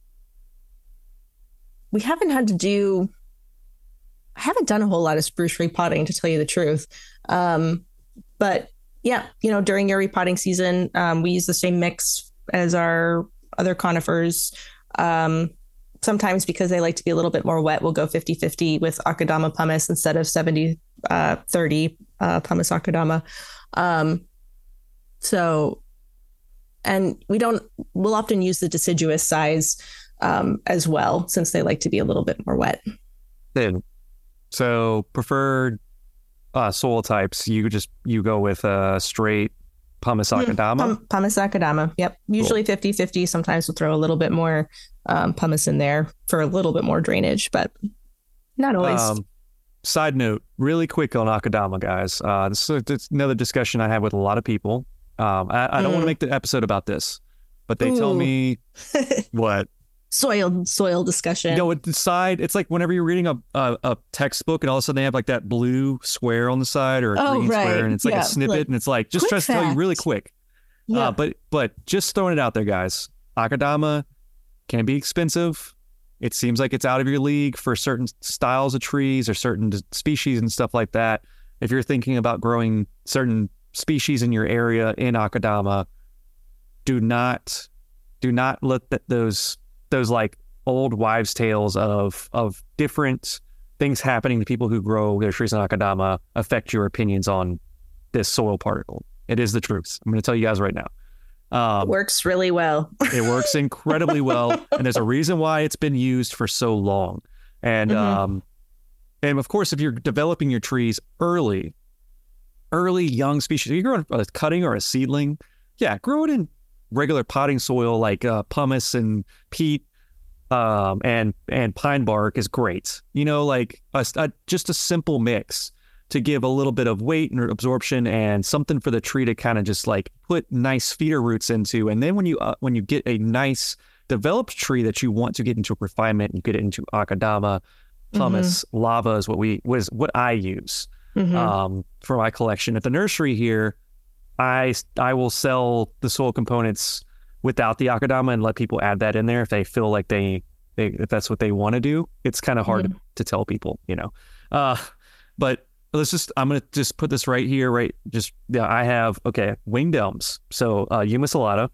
we haven't had to do, I haven't done a whole lot of spruce repotting, to tell you the truth. Um, but yeah, you know, during your repotting season, um, we use the same mix as our other conifers. Um, sometimes because they like to be a little bit more wet, we'll go fifty-fifty with Akadama pumice instead of seventy thirty uh, pumice Akadama. Um, so, and we don't, we'll often use the deciduous size um, as well, since they like to be a little bit more wet. Then, so preferred uh, soil types, you just, you go with a straight pumice Akadama? Pum- pumice Akadama, yep. Usually cool. fifty-fifty. Sometimes we'll throw a little bit more um, pumice in there for a little bit more drainage, but not always. Um, side note, really quick on Akadama, guys. Uh, this is, this is another discussion I have with a lot of people. Um, I, I don't mm. want to make the episode about this, but they Ooh. tell me what? Soil, soil discussion. You know, with the side, it's like whenever you're reading a, a a textbook and all of a sudden they have like that blue square on the side or a oh, green right. square, and it's like yeah, a snippet, like, and it's like, just try to tell you really quick. Yeah. Uh, but but just throwing it out there, guys. Akadama can be expensive. It seems like it's out of your league for certain styles of trees or certain species and stuff like that. If you're thinking about growing certain species in your area in Akadama, do not do not let that those those like old wives' tales of of different things happening to people who grow their trees in Akadama affect your opinions on this soil particle. It is the truth. I'm going to tell you guys right now. Um, it works really well. It works incredibly well, and there's a reason why it's been used for so long. And mm-hmm. um, and of course, if you're developing your trees early, early young species, if you're growing a cutting or a seedling, yeah, grow it in regular potting soil like uh, pumice and peat um, and and pine bark is great. You know, like a, a, just a simple mix to give a little bit of weight and absorption and something for the tree to kind of just like put nice feeder roots into. And then when you uh, when you get a nice developed tree that you want to get into refinement, you get it into Akadama, pumice, mm-hmm. lava is what we was what I use mm-hmm. um, for my collection at the nursery here. I, I will sell the soil components without the Akadama and let people add that in there if they feel like they, they if that's what they want to do. It's kind of hard mm-hmm. to, to tell people, you know. Uh, but let's just, I'm going to just put this right here, right? Just, yeah, I have, okay, winged elms. So uh, Yuma salata.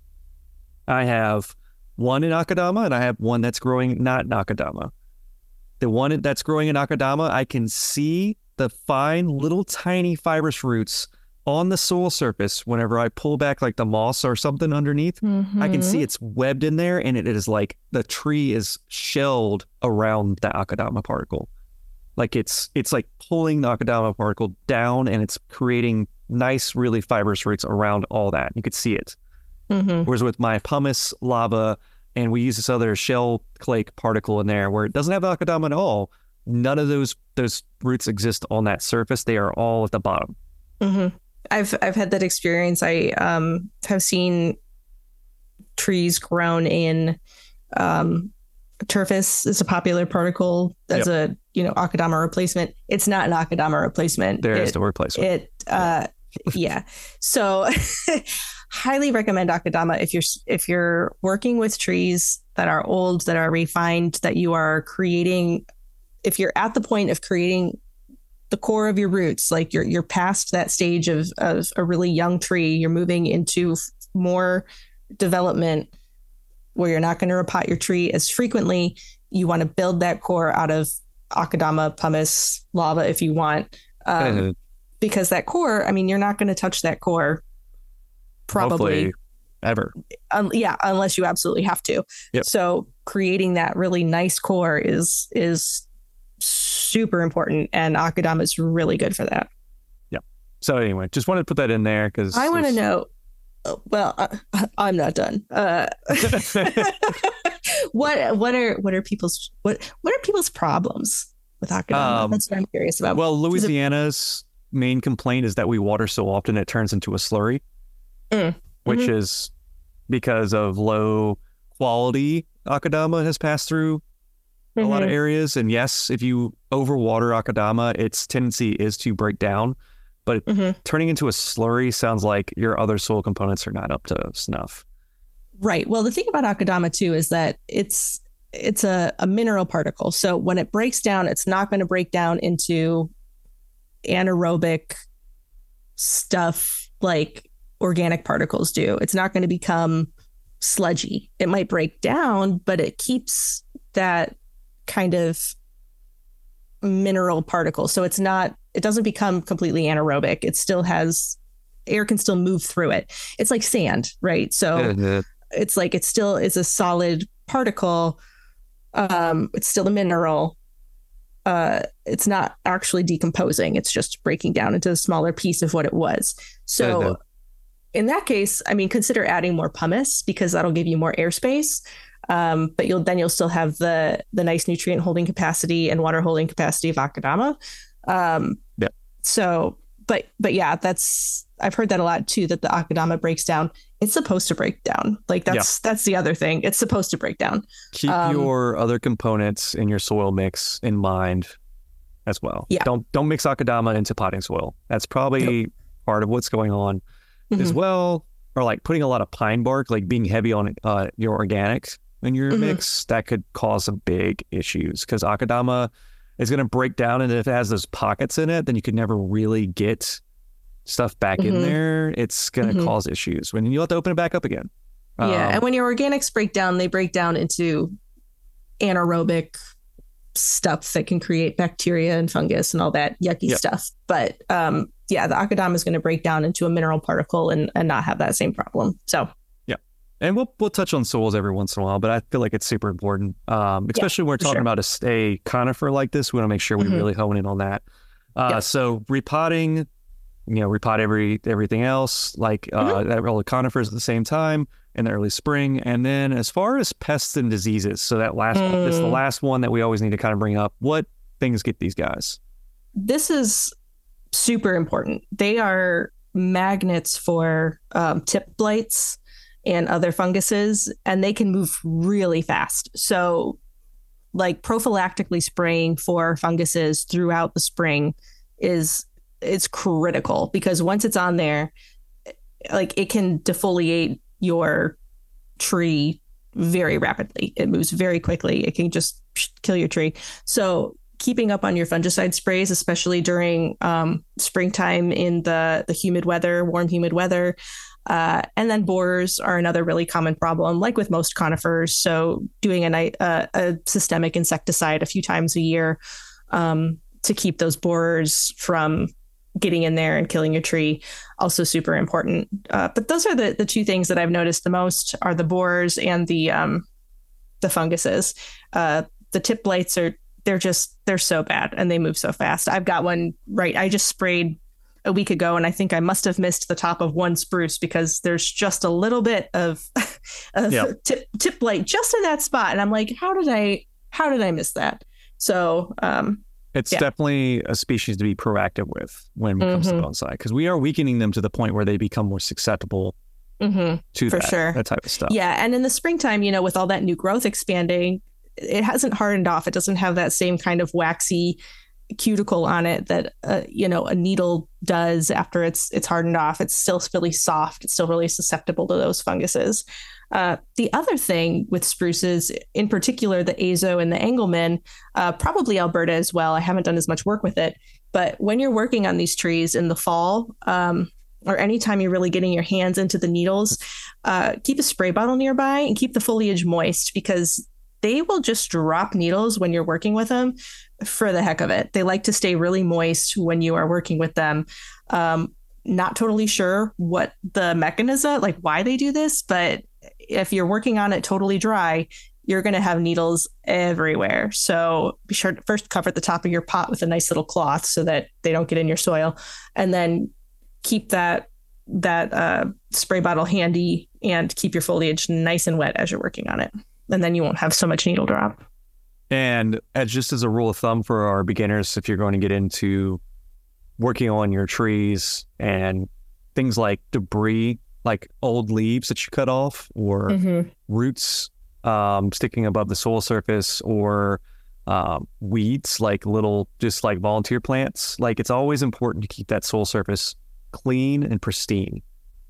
I have one in Akadama and I have one that's growing not in Akadama. The one that's growing in Akadama, I can see the fine little tiny fibrous roots on the soil surface, whenever I pull back like the moss or something underneath, Mm-hmm. I can see it's webbed in there, and it is like the tree is shelled around the Akadama particle. Like it's it's like pulling the Akadama particle down, and it's creating nice, really fibrous roots around all that. You could see it. Mm-hmm. Whereas with my pumice lava, and we use this other shell clay particle in there where it doesn't have Akadama at all, none of those those roots exist on that surface. They are all at the bottom. Mm-hmm. I've I've had that experience. I um, have seen trees grown in um, turfus is a popular particle as yep. a you know Akadama replacement. It's not an Akadama replacement. There's it, the replacement. It uh, yeah. So highly recommend Akadama if you're if you're working with trees that are old, that are refined, that you are creating. If you're at the point of creating the core of your roots, like you're you're past that stage of of a really young tree, you're moving into more development where you're not going to repot your tree as frequently. You want to build that core out of Akadama, pumice, lava if you want, um, mm-hmm. because that core, I mean, you're not going to touch that core probably Hopefully ever. Um, yeah, unless you absolutely have to. Yep. So creating that really nice core is is super important, and Akadama is really good for that. Yeah. So anyway, just wanted to put that in there because I want to know. Well, uh, I'm not done. Uh, what what are what are people's what what are people's problems with Akadama? Um, That's what I'm curious about. Well, Louisiana's it, main complaint is that we water so often it turns into a slurry, mm, which mm-hmm. is because of low quality Akadama has passed through a mm-hmm. lot of areas. And yes, if you overwater Akadama, its tendency is to break down. But mm-hmm. turning into a slurry sounds like your other soil components are not up to snuff. Right. Well, the thing about Akadama, too, is that it's it's a, a mineral particle. So when it breaks down, it's not going to break down into anaerobic stuff like organic particles do. It's not going to become sludgy. It might break down, but it keeps that kind of mineral particle. So it's not, it doesn't become completely anaerobic. It still has, air can still move through it. It's like sand, right? So mm-hmm. it's like, it still is a solid particle. Um, it's still a mineral. Uh, it's not actually decomposing. It's just breaking down into a smaller piece of what it was. So mm-hmm. in that case, I mean, consider adding more pumice because that'll give you more airspace. Um, but you'll then you'll still have the the nice nutrient holding capacity and water holding capacity of Akadama. Um, yeah. So, but but yeah, that's I've heard that a lot too. That the Akadama breaks down. It's supposed to break down. Like that's yeah. that's the other thing. It's supposed to break down. Keep um, your other components in your soil mix in mind as well. Yeah. Don't don't mix Akadama into potting soil. That's probably yep. part of what's going on mm-hmm. as well. Or like putting a lot of pine bark, like being heavy on uh, your organics in your mm-hmm. mix, that could cause some big issues because Akadama is going to break down, and if it has those pockets in it, then you could never really get stuff back mm-hmm. in there. It's going to mm-hmm. cause issues when you have to open it back up again. Yeah, um, and when your organics break down, they break down into anaerobic stuff that can create bacteria and fungus and all that yucky yep. stuff. But um, yeah, the Akadama is going to break down into a mineral particle and, and not have that same problem. So. And we'll we'll touch on soils every once in a while, but I feel like it's super important, um, especially yeah, when we're talking sure. about a, a conifer like this. We want to make sure we mm-hmm. really hone in on that. Uh, yeah. So repotting, you know, repot every everything else, like uh, mm-hmm. that all the conifers at the same time in the early spring. And then as far as pests and diseases, so that last mm. this is the last one that we always need to kind of bring up. What things get these guys? This is super important. They are magnets for um, tip blights and other funguses, and they can move really fast. So like prophylactically spraying for funguses throughout the spring is it's critical because once it's on there, like it can defoliate your tree very rapidly. It moves very quickly. It can just kill your tree. So keeping up on your fungicide sprays, especially during um, springtime in the, the humid weather, warm, humid weather, Uh, and then borers are another really common problem, like with most conifers. So doing a, a, a systemic insecticide a few times a year um, to keep those borers from getting in there and killing your tree, also super important. Uh, but those are the the two things that I've noticed the most are the borers and the um, the funguses. Uh, the tip blights are they're just they're so bad and they move so fast. I've got one right. I just sprayed a week ago, and I think I must have missed the top of one spruce because there's just a little bit of, of yep. tip tip blight just in that spot, and I'm like, how did I how did I miss that? So um, it's yeah. definitely a species to be proactive with when it comes mm-hmm. to bonsai, because we are weakening them to the point where they become more susceptible mm-hmm. to For that, sure. that type of stuff. Yeah, and in the springtime, you know, with all that new growth expanding, it hasn't hardened off. It doesn't have that same kind of waxy cuticle on it that uh, you know a needle does after it's it's hardened off. It's still really soft. It's still really susceptible to those funguses. Uh, the other thing with spruces, in particular the Azo and the Engelmann, uh, probably Alberta as well. I haven't done as much work with it, but when you're working on these trees in the fall, um, or anytime you're really getting your hands into the needles, uh, keep a spray bottle nearby and keep the foliage moist, because they will just drop needles when you're working with them for the heck of it. They like to stay really moist when you are working with them. Um, not totally sure what the mechanism, like why they do this, but if you're working on it totally dry, you're going to have needles everywhere. So be sure to first cover the top of your pot with a nice little cloth so that they don't get in your soil, and then keep that that uh, spray bottle handy and keep your foliage nice and wet as you're working on it. And then you won't have so much needle drop. And as just as a rule of thumb for our beginners, if you're going to get into working on your trees and things like debris, like old leaves that you cut off, or mm-hmm. roots um, sticking above the soil surface, or um, weeds, like little, just like volunteer plants, like it's always important to keep that soil surface clean and pristine.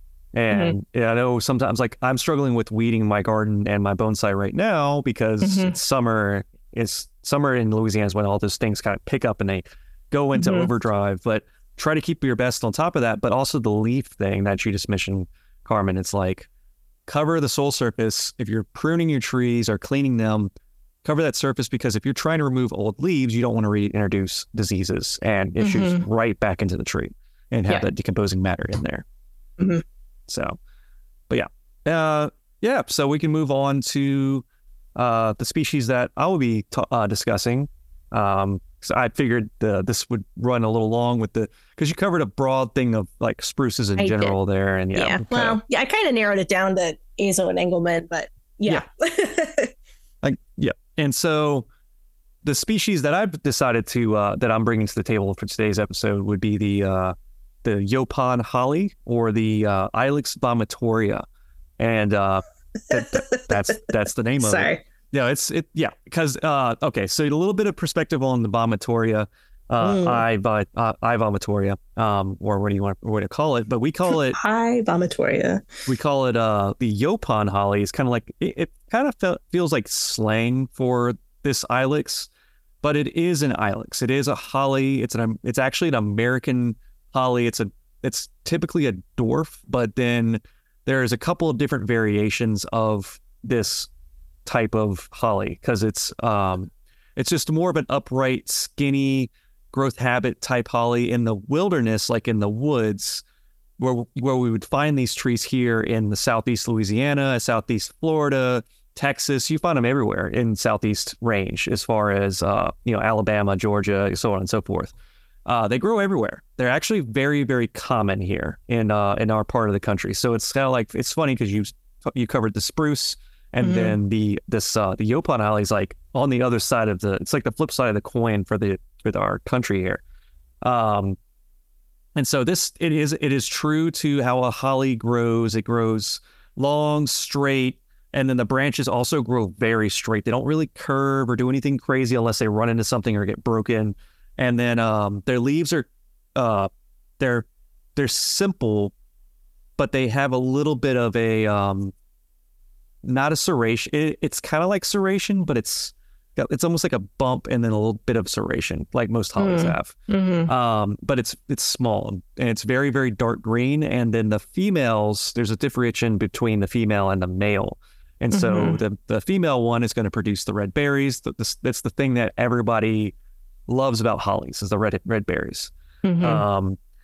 And mm-hmm. I know sometimes, like, I'm struggling with weeding my garden and my bonsai right now because mm-hmm. it's summer. It's summer in Louisiana is when all those things kind of pick up and they go into mm-hmm. overdrive. But try to keep your best on top of that. But also the leaf thing that you just mentioned, Carmen, it's like cover the soil surface. If you're pruning your trees or cleaning them, cover that surface, because if you're trying to remove old leaves, you don't want to reintroduce diseases and issues mm-hmm. right back into the tree and have yeah. that decomposing matter in there. Mm-hmm. So, but yeah, uh, yeah. So we can move on to uh, the species that I will be ta- uh, discussing. Um, so I figured uh, this would run a little long with the, because you covered a broad thing of like spruces in I general did. there, and yeah. Yeah. Well, of, yeah, I kind of narrowed it down to Azo and Engelmann, but yeah. Yeah. like, yeah. And so the species that I've decided to uh, that I'm bringing to the table for today's episode would be the uh, the Yaupon holly, or the uh, Ilex vomitoria, and uh, that, that, that's that's the name of Sorry. it. Yeah, it's it. Yeah, because uh, okay, so a little bit of perspective on the vomitoria, uh, mm. I uh, I vomitoria, um, or what do you want what to call it? But we call it I vomitoria. We call it uh, the Yaupon holly. It's kind of like it, it kind of fe- feels like slang for this Ilex, but it is an Ilex. It is a holly. It's an it's actually an American holly. It's a it's typically a dwarf, but then there's a couple of different variations of this type of holly, because it's um it's just more of an upright, skinny growth habit type holly in the wilderness, like in the woods, where where we would find these trees here in the southeast Louisiana, southeast Florida, Texas. You find them everywhere in southeast range, as far as uh you know Alabama, Georgia, so on and so forth. Uh, they grow everywhere. They're actually very, very common here in uh, in our part of the country. So it's kind of like, it's funny because you you covered the spruce, and mm-hmm. then the this uh, the Yaupon holly is like on the other side of the. It's like the flip side of the coin for the for our country here. Um, and so this it is it is true to how a holly grows. It grows long, straight, and then the branches also grow very straight. They don't really curve or do anything crazy unless they run into something or get broken. And then um, their leaves are, uh, they're they're simple, but they have a little bit of a, um, not a serration. It, it's kind of like serration, but it's it's almost like a bump and then a little bit of serration, like most hollies mm. have. Mm-hmm. Um, but it's it's small and it's very, very dark green. And then the females, there's a differentiation between the female and the male. And so mm-hmm. the, the female one is going to produce the red berries. That's, that's the thing that everybody loves about hollies, is the red red berries. Mm-hmm. Um,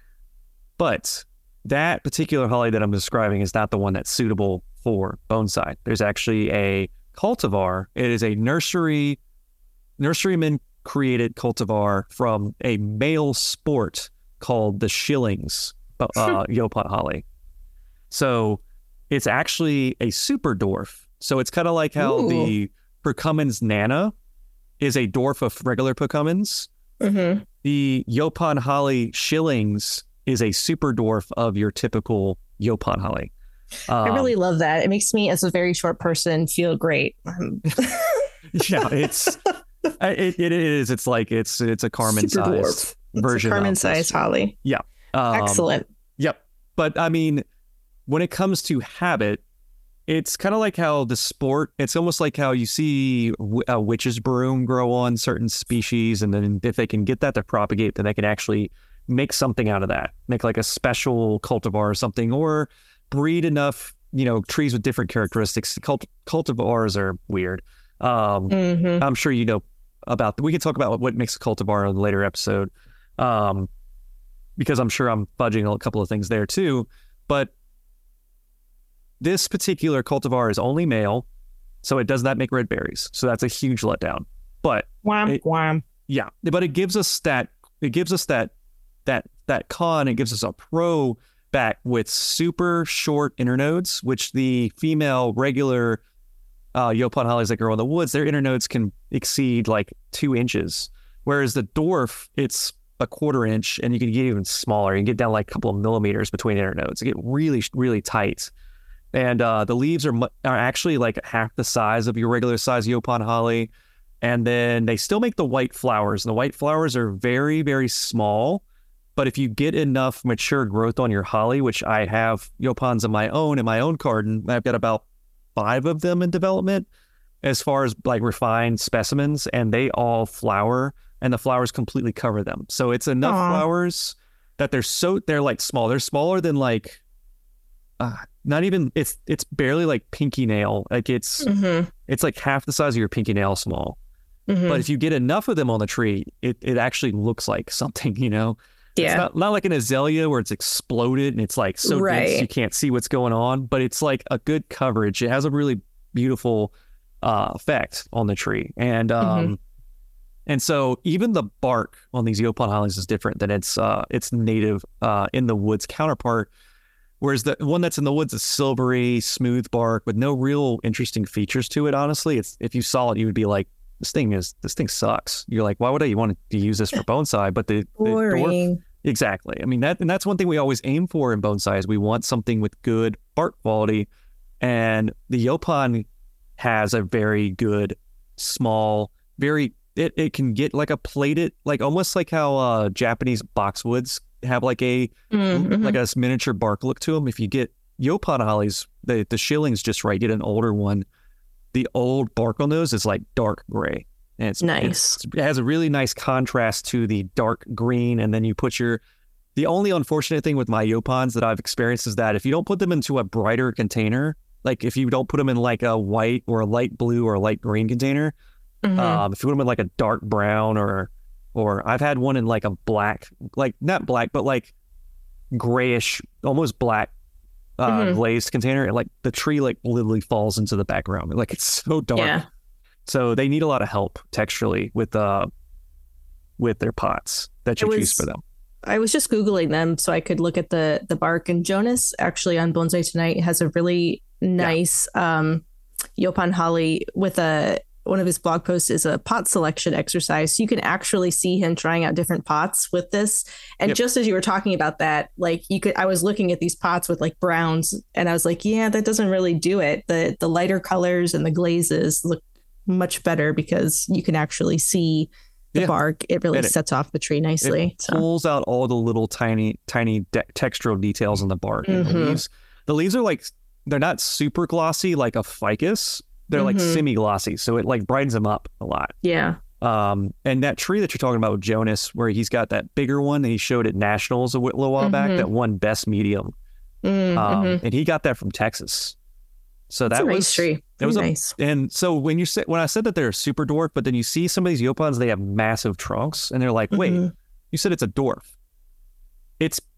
But that particular holly that I'm describing is not the one that's suitable for bonsai. There's actually a cultivar. It is a nursery, nurseryman created cultivar from a male sport called the Schillings uh, Yaupon holly. So it's actually a super dwarf. So it's kind of like how Ooh. the Percummins Nana is a dwarf of regular Percummins. Mm-hmm. The Yaupon holly Schillings is a super dwarf of your typical Yaupon holly. Um, I really love that. It makes me, as a very short person, feel great. yeah, it's it, it is. It's like it's it's a Carmen sized version. Carmen sized holly. Yeah. Um, Excellent. Yep. But I mean, when it comes to habit, it's kind of like how the sport, it's almost like how you see a witch's broom grow on certain species. And then if they can get that to propagate, then they can actually make something out of that, make like a special cultivar or something, or breed enough, you know, trees with different characteristics. Cult- cultivars are weird. Um, mm-hmm. I'm sure you know about, we can talk about what makes a cultivar in a later episode. Um, because I'm sure I'm fudging a couple of things there too. But this particular cultivar is only male, so it does not make red berries. So that's a huge letdown. But wham, it, wham. Yeah, but it gives us that. It gives us that that that con. It gives us a pro back with super short internodes, which the female regular uh, Yaupon hollies that grow in the woods, their internodes can exceed like two inches, whereas the dwarf, it's a quarter inch, and you can get even smaller. You can get down like a couple of millimeters between internodes. You get really, really tight. And uh, the leaves are mu- are actually like half the size of your regular size Yaupon holly. And then they still make the white flowers. And the white flowers are very, very small. But if you get enough mature growth on your holly, which I have Yaupons of my own in my own garden, I've got about five of them in development as far as like refined specimens, and they all flower, and the flowers completely cover them. So it's enough Aww. flowers that they're so, they're like small. They're smaller than like, uh, not even, it's it's barely like pinky nail. Like it's mm-hmm. it's like half the size of your pinky nail small. Mm-hmm. But if you get enough of them on the tree, it, it actually looks like something, you know? Yeah. It's not, not like an azalea where it's exploded and it's like so right. dense you can't see what's going on, but it's like a good coverage. It has a really beautiful uh, effect on the tree. And um, mm-hmm. and so even the bark on these Yaupon hollies is different than its uh, its native uh, in the woods counterpart. Whereas the one that's in the woods is silvery, smooth bark with no real interesting features to it. Honestly, it's if you saw it, you would be like, "This thing is this thing sucks." You're like, "Why would I want to use this for bonsai?" But the, the dwarf, exactly. I mean that, and that's one thing we always aim for in bonsai is we want something with good bark quality, and the Yaupon has a very good, small, very it it can get like a plated, like almost like how uh, Japanese boxwoods have like a mm-hmm. like a miniature bark look to them. If you get Yaupon hollies, the the Schillings just right, get an older one. The old bark on those is like dark gray, and it's nice. It's, it has a really nice contrast to the dark green. And then you put your. The only unfortunate thing with my Yaupons that I've experienced is that if you don't put them into a brighter container, like if you don't put them in like a white or a light blue or a light green container, mm-hmm. um, if you put them in like a dark brown or. Or I've had one in like a black, like not black, but like grayish, almost black uh, mm-hmm. glazed container. And like the tree like literally falls into the background. Like it's so dark. Yeah. So they need a lot of help texturally with uh with their pots that you was, choose for them. I was just Googling them so I could look at the the bark. And Jonas actually on Bonsai Tonight has a really nice yeah. um, Yaupon holly with a one of his blog posts is a pot selection exercise. So you can actually see him trying out different pots with this. And yep. just as you were talking about that, like you could, I was looking at these pots with like browns and I was like, yeah, that doesn't really do it. The, the lighter colors and the glazes look much better because you can actually see the yeah. bark. It really and sets it, off the tree nicely. It so. pulls out all the little tiny, tiny de- textural details in the bark. Mm-hmm. And the leaves, the leaves are like, they're not super glossy like a ficus. They're mm-hmm. like semi-glossy, so it like brightens them up a lot. Yeah. Um, and that tree that you're talking about with Jonas, where he's got that bigger one that he showed at Nationals a little while mm-hmm. back, that won Best Medium. Mm-hmm. Um, and he got that from Texas. So That's that a was nice tree. It was nice. A, and so when you say when I said that they're a super dwarf, but then you see some of these Yaupons, they have massive trunks, and they're like, wait, mm-hmm. you said it's a dwarf. It's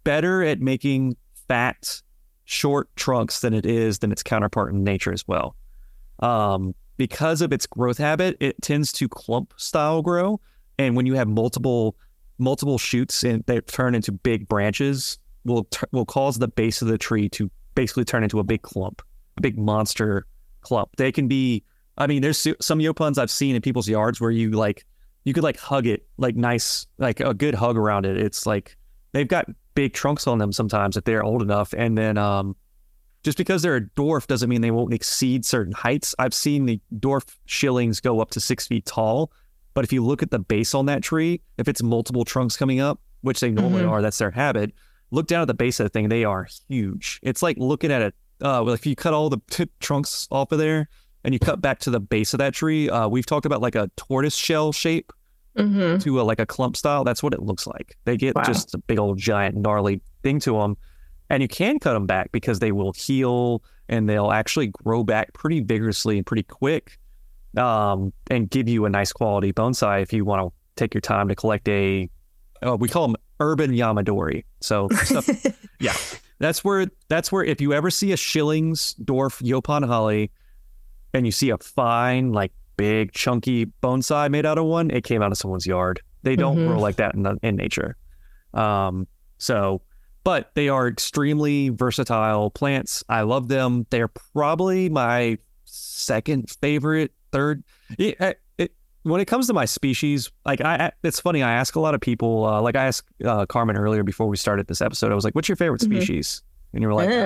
better at making fat, short trunks than it is than its counterpart in nature as well. Um, because of its growth habit, it tends to clump style grow. And when you have multiple multiple shoots and they turn into big branches, will t- will cause the base of the tree to basically turn into a big clump, a big monster clump. They can be, I mean, there's some Yaupons I've seen in people's yards where you like, you could like hug it, like nice, like a good hug around it. It's like, they've got big trunks on them sometimes if they're old enough. And then um, just because they're a dwarf doesn't mean they won't exceed certain heights. I've seen the dwarf shillings go up to six feet tall. But if you look at the base on that tree, if it's multiple trunks coming up, which they normally mm-hmm. are, that's their habit, look down at the base of the thing. They are huge. It's like looking at it. Uh, well, if you cut all the tip trunks off of there and you cut back to the base of that tree, uh, we've talked about like a tortoise shell shape mm-hmm. to a, like a clump style. That's what it looks like. They get wow. just a big old giant gnarly thing to them. And you can cut them back because they will heal and they'll actually grow back pretty vigorously and pretty quick. Um, and give you a nice quality bonsai if you want to take your time to collect a, uh, we call them urban Yamadori. So stuff, yeah, that's where, that's where if you ever see a Schillings dwarf Yaupon holly and you see a fine, like big chunky bonsai made out of one, it came out of someone's yard. They don't mm-hmm. grow like that in, the, in nature. Um, so, but they are extremely versatile plants. I love them. They're probably my second favorite. Third, it, it, when it comes to my species, like I, it's funny. I ask a lot of people. Uh, like I asked uh, Carmen earlier before we started this episode. I was like, "What's your favorite species?" Mm-hmm. And you were like,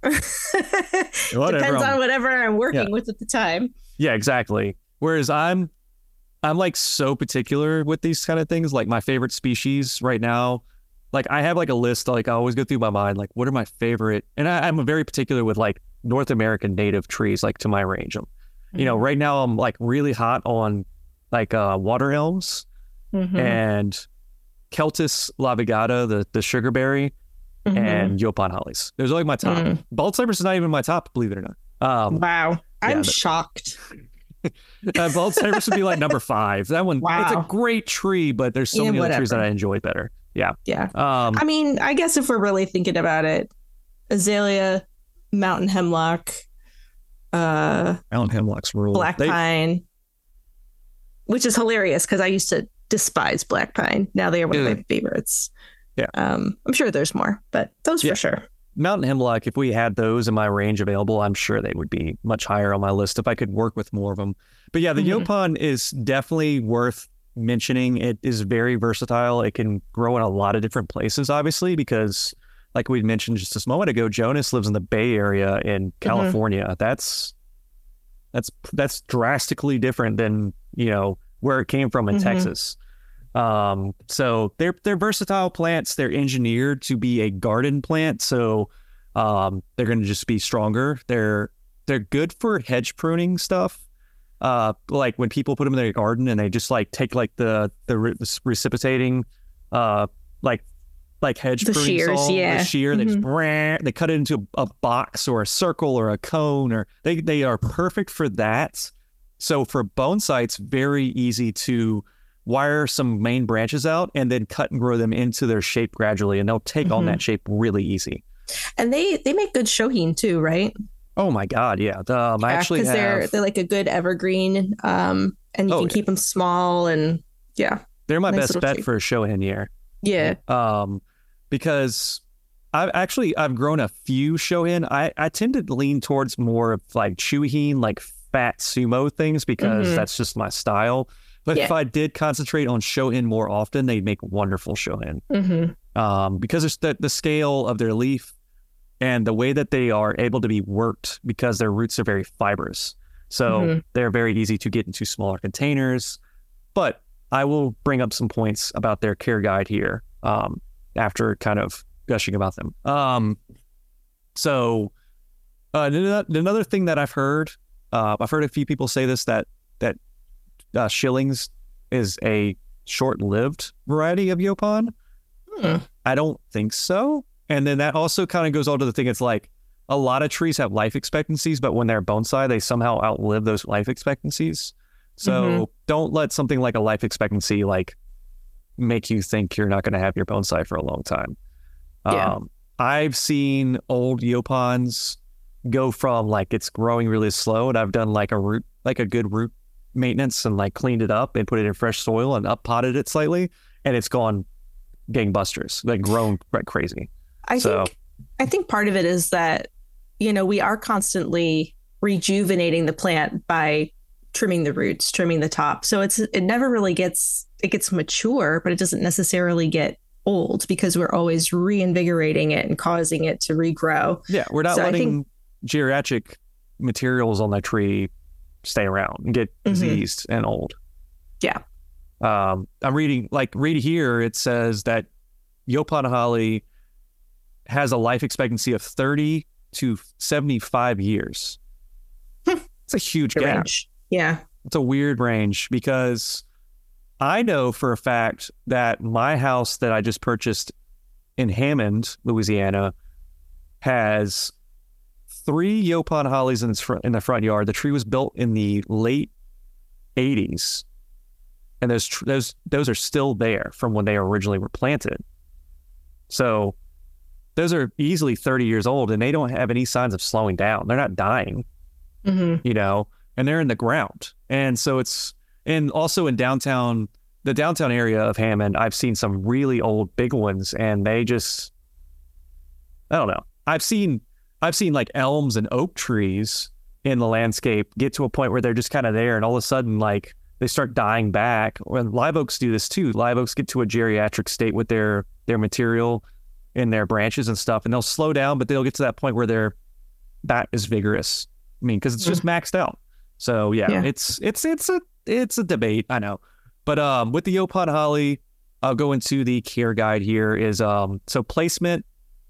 uh. "Depends on whatever I'm working yeah. with at the time." Yeah, exactly. Whereas I'm, I'm like so particular with these kind of things. Like my favorite species right now, like I have like a list. Like I always go through my mind, like what are my favorite? And I, I'm very particular with like North American native trees, like to my range. You know, right now I'm like really hot on like uh, water elms mm-hmm. and Celtis lavigata, the, the sugarberry, mm-hmm. and Yaupon hollies. Those are like my top. Mm. Bald cypress is not even my top, believe it or not. Um, wow. I'm yeah, shocked. uh, bald cypress would be like number five. That one, wow. It's a great tree, but there's so yeah, many whatever. other trees that I enjoy better. Yeah. Yeah. Um, I mean, I guess if we're really thinking about it, azalea, mountain hemlock, Uh, Mountain hemlock's rule. Black they, pine, which is hilarious because I used to despise black pine. Now they are one yeah. of my favorites. Yeah, um, I'm sure there's more, but those yeah. for sure. Mountain hemlock, if we had those in my range available, I'm sure they would be much higher on my list if I could work with more of them. But yeah, the mm-hmm. Yaupon is definitely worth mentioning. It is very versatile. It can grow in a lot of different places, obviously, because like we mentioned just a moment ago, Jonas lives in the Bay Area in California. Mm-hmm. That's that's that's drastically different than, you know, where it came from in mm-hmm. Texas. Um, so they're they're versatile plants. They're engineered to be a garden plant, so um, they're going to just be stronger. They're they're good for hedge pruning stuff. Uh, like when people put them in their garden and they just like take like the the, re- the precipitating, uh, like. like hedge the pruning shears, saw, yeah. the shear, mm-hmm. they just brah, they cut it into a, a box or a circle or a cone, or they, they are perfect for that. So for bonsai, it's very easy to wire some main branches out and then cut and grow them into their shape gradually, and they'll take mm-hmm. on that shape really easy. And they, they make good shohin too, right? Oh my God, yeah. Um, yeah, I actually have... they're they're like a good evergreen, um, and you oh, can yeah. keep them small, and yeah, they're my nice best bet shape. for a shohin year. Yeah. Um. Because I've actually, I've grown a few shohin. I, I tend to lean towards more of like chuhin, like fat sumo things, because mm-hmm. that's just my style. But yeah. if I did concentrate on shohin more often, they make wonderful shohin. Mm-hmm. Um, because it's the, the scale of their leaf and the way that they are able to be worked, because their roots are very fibrous. So mm-hmm. they're very easy to get into smaller containers. But I will bring up some points about their care guide here. Um, after kind of gushing about them. Um, so uh, another thing that I've heard, uh, I've heard a few people say this, that that uh, Schillings is a short-lived variety of Yaupon. Hmm. I don't think so. And then that also kind of goes on to the thing, it's like a lot of trees have life expectancies, but when they're bonsai, they somehow outlive those life expectancies. So mm-hmm. don't let something like a life expectancy like make you think you're not going to have your bonsai for a long time. Yeah. Um, I've seen old Yopons go from like it's growing really slow, and I've done like a root, like a good root maintenance and like cleaned it up and put it in fresh soil and up potted it slightly, and it's gone gangbusters, like grown like crazy. I So- think I think part of it is that, you know, we are constantly rejuvenating the plant by trimming the roots, trimming the top. So it's it never really gets it gets mature, but it doesn't necessarily get old because we're always reinvigorating it and causing it to regrow. Yeah, we're not So I letting geriatric materials on that tree stay around and get Mhm. diseased and old. Yeah. Um, I'm reading, like, read here, it says that Yopon holly has a life expectancy of thirty to seventy-five years. It's a huge The gap. range. Yeah. It's a weird range because I know for a fact that my house that I just purchased in Hammond, Louisiana, has three Yopon hollies in its front, in the front yard. The tree was built in the late eighties, and those tr- those those are still there from when they originally were planted. So those are easily thirty years old, and they don't have any signs of slowing down. They're not dying, Mm-hmm. you know, and they're in the ground. And so it's, and also in downtown, the downtown area of Hammond, I've seen some really old big ones, and they just, I don't know. I've seen, I've seen like elms and oak trees in the landscape get to a point where they're just kind of there, and all of a sudden, like, they start dying back. When live oaks do this too. Live oaks get to a geriatric state with their their material in their branches and stuff, and they'll slow down, but they'll get to that point where they're back as vigorous. I mean, because it's just maxed out. So yeah, Yeah. it's it's it's a it's a debate, I know. But um, with the Yopon holly, I'll go into the care guide here. Is um, so placement.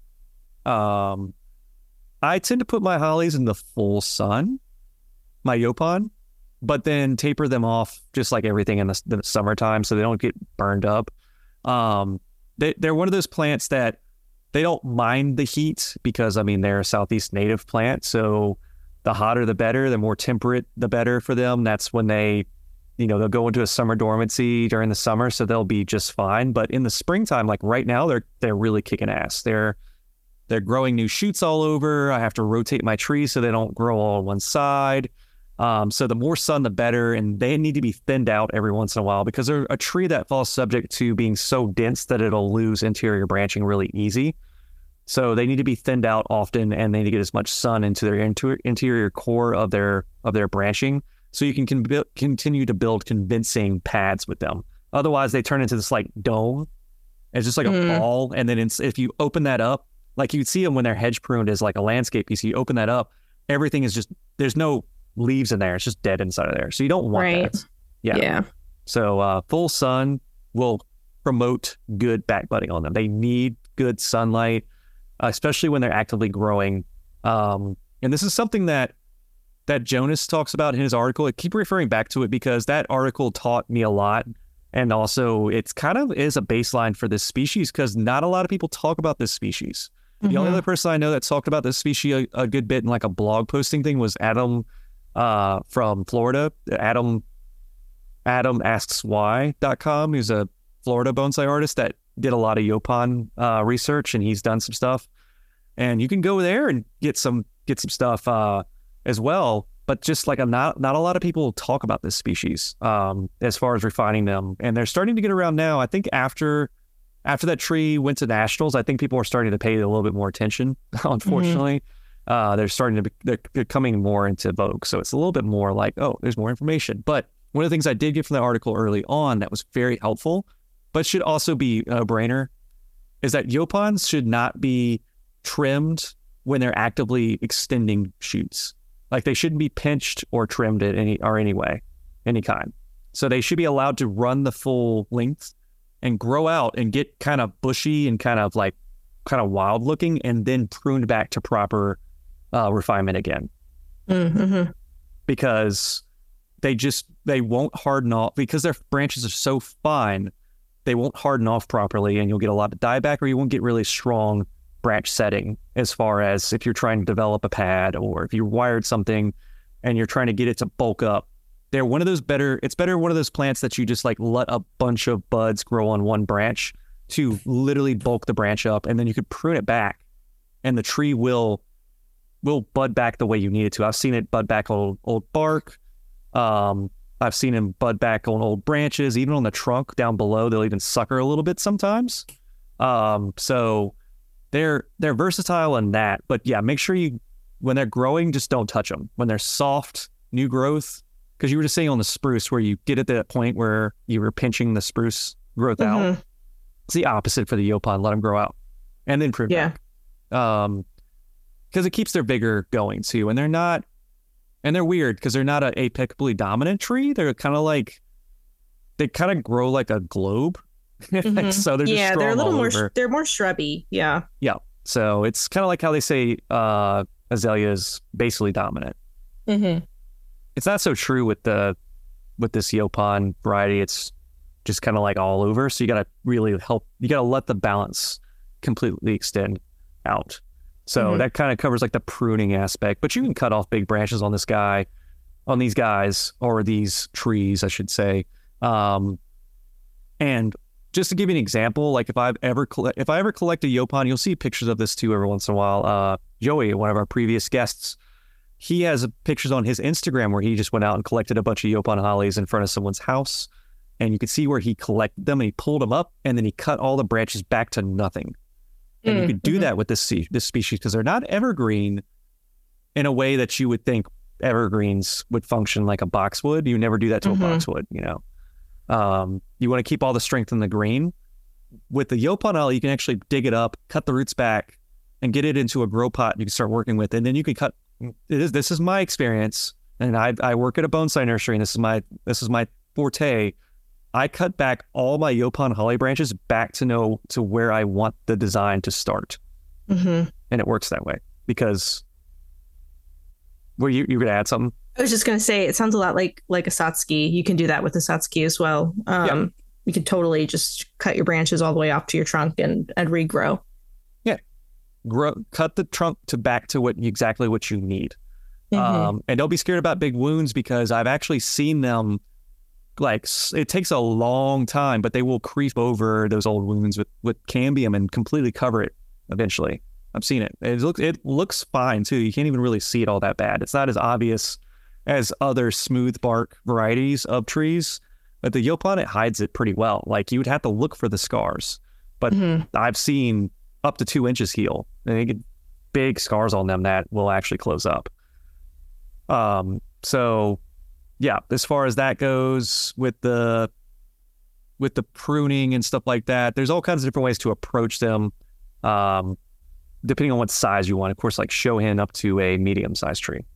Um, I tend to put my hollies in the full sun, my Yopon, but then taper them off just like everything in the, the summertime, so they don't get burned up. Um, they they're one of those plants that they don't mind the heat because, I mean, they're a Southeast native plant, so the hotter the better, the more temperate the better for them. That's when they, you know, they'll go into a summer dormancy during the summer, so they'll be just fine. But in the springtime, like right now, they're they're really kicking ass. They're they're growing new shoots all over. I have to rotate my trees so they don't grow all on one side. Um, so the more sun, the better, and they need to be thinned out every once in a while because they're a tree that falls subject to being so dense that it'll lose interior branching really easy. So they need to be thinned out often, and they need to get as much sun into their inter- interior core of their of their branching, so you can con- continue to build convincing pads with them. Otherwise, they turn into this like dome. It's just like Mm. a ball, and then it's, if you open that up, like you see them when they're hedge pruned as like a landscape piece, you open that up, everything is just, there's no leaves in there. It's just dead inside of there. So you don't want Right. that. Yeah. Yeah. So uh, full sun will promote good back budding on them. They need good sunlight, especially when they're actively growing. Um, and this is something that that Jonas talks about in his article. I keep referring back to it because that article taught me a lot. And also, it's kind of is a baseline for this species because not a lot of people talk about this species. The only Mhm. other person I know that talked about this species a, a good bit in like a blog posting thing was Adam uh, from Florida. Adam Adam asks why dot com, who's a Florida bonsai artist that did a lot of Yopon uh, research, and he's done some stuff. And you can go there and get some get some stuff uh, as well. But just like a, not not a lot of people talk about this species um, as far as refining them, and they're starting to get around now. I think after after that tree went to nationals, I think people are starting to pay it a little bit more attention. Unfortunately, mm-hmm. uh, they're starting to be, they're, they're coming more into vogue, so it's a little bit more like, oh, there's more information. But one of the things I did get from the article early on that was very helpful, but should also be a brainer, is that Yopons should not be trimmed when they're actively extending shoots. Like they shouldn't be pinched or trimmed in any or any way, any kind. So they should be allowed to run the full length and grow out and get kind of bushy and kind of like kind of wild looking, and then pruned back to proper uh, refinement again. Mm-hmm. Because they just they won't harden off because their branches are so fine. They won't harden off properly, and you'll get a lot of dieback, or you won't get really strong branch setting as far as if you're trying to develop a pad, or if you wired something and you're trying to get it to bulk up. They're one of those better, it's better one of those plants that you just like let a bunch of buds grow on one branch to literally bulk the branch up, and then you could prune it back, and the tree will will bud back the way you need it to. I've seen it bud back on old, old bark. Um, I've seen him bud back on old branches, even on the trunk down below. They'll even sucker a little bit sometimes. Um, so they're they're versatile in that. But yeah, make sure you, when they're growing, just don't touch them. When they're soft, new growth, because you were just saying on the spruce where you get at that point where you were pinching the spruce growth Mm-hmm. out. It's the opposite for the Yaupon. Let them grow out and then prune Yeah. back. Um, because it keeps their vigor going too. And they're not, and they're weird because they're not a apically dominant tree. They're kind of like, they kind of grow like a globe. Mhm. So they're just yeah, strong they're a little all more. over. They're more shrubby. Yeah. Yeah. So it's kind of like how they say uh, azalea is basically dominant. Mm-hmm. It's not so true with the with this Yaupon variety. It's just kind of like all over. So you got to really help. You got to let the balance completely extend out. So Mhm. that kind of covers like the pruning aspect. But you can cut off big branches on this guy, on these guys, or these trees, I should say. Um, and just to give you an example, like if I've ever coll- if I ever collect a Yaupon, you'll see pictures of this too every once in a while. Uh, Joey, one of our previous guests, he has pictures on his Instagram where he just went out and collected a bunch of Yaupon hollies in front of someone's house, and you could see where he collected them and he pulled them up and then he cut all the branches back to nothing. And you could do Mhm. that with this se- this species because they're not evergreen in a way that you would think evergreens would function like a boxwood. You never do that to Mhm. a boxwood, you know. Um, you want to keep all the strength in the green. With the Yaupon holly, you can actually dig it up, cut the roots back, and get it into a grow pot you can start working with. And then you can cut. It is, this is my experience, and I I work at a bonsai nursery, and this is my this is my forte. I cut back all my Yaupon holly branches back to know to where I want the design to start, Mm-hmm. and it works that way because. Were you you gonna add something? I was just gonna say it sounds a lot like like a Satsuki. You can do that with a Satsuki as well. Um, Yeah. You can totally just cut your branches all the way off to your trunk and and regrow. Grow, cut the trunk to back to what exactly what you need. Mhm. Um, and don't be scared about big wounds because I've actually seen them. Like s- it takes a long time, but they will creep over those old wounds with with cambium and completely cover it eventually. I've seen it. It looks it looks fine too. You can't even really see it all that bad. It's not as obvious as other smooth bark varieties of trees, but the Yaupon, it hides it pretty well. Like you would have to look for the scars, but Mhm. I've seen up to two inches heal. And they get big scars on them that will actually close up. Um. So, yeah, as far as that goes with the with the pruning and stuff like that, there's all kinds of different ways to approach them. Um, depending on what size you want. Of course, like Shohin up to a medium-sized tree.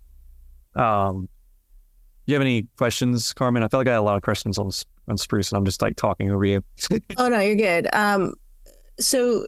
Um, you have any questions, Carmen? I feel like I had a lot of questions on s- on spruce, and I'm just like talking over you. Oh no, you're good. Um, so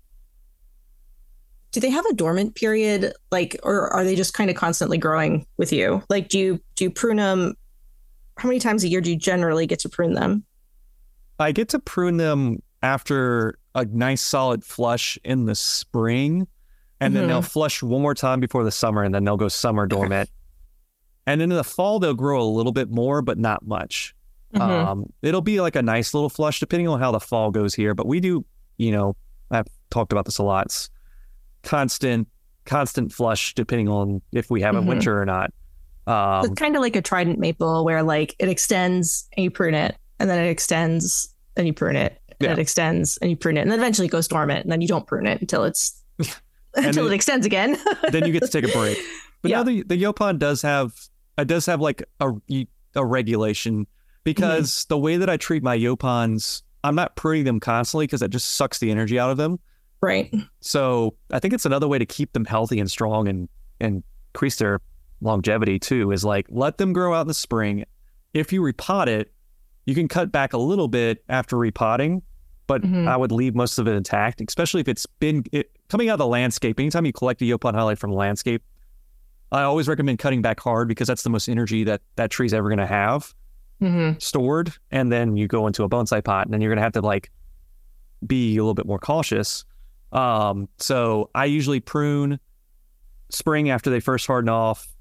do they have a dormant period, like, or are they just kind of constantly growing with you? Like, do you do you prune them? How many times a year do you generally get to prune them? I get to prune them after a nice solid flush in the spring, and then Mhm. they'll flush one more time before the summer, and then they'll go summer dormant. And then in the fall, they'll grow a little bit more, but not much. Mhm. Um, it'll be like a nice little flush depending on how the fall goes here. But we do, you know, I've talked about this a lot. It's constant, constant flush depending on if we have a Mhm. winter or not. Um, It's kind of like a trident maple where like it extends and you prune it, and then it extends and you prune it, and Yeah. it extends and you prune it, and then eventually it goes dormant, and then you don't prune it until it's until then- it extends again. then you get to take a break. But Yeah. now the the Yaupon does have it does have like a a regulation because Mm-hmm. the way that I treat my Yaupons, I'm not pruning them constantly because that just sucks the energy out of them. Right. So I think it's another way to keep them healthy and strong and and increase their longevity too. Is like let them grow out in the spring. If you repot it, you can cut back a little bit after repotting, but Mhm. I would leave most of it intact, especially if it's been it, coming out of the landscape. Anytime you collect a Yaupon highlight from the landscape, I always recommend cutting back hard because that's the most energy that that tree's ever going to have Mm-hmm. stored. And then you go into a bonsai pot and then you're going to have to like be a little bit more cautious. Um, so I usually prune spring after they first harden off,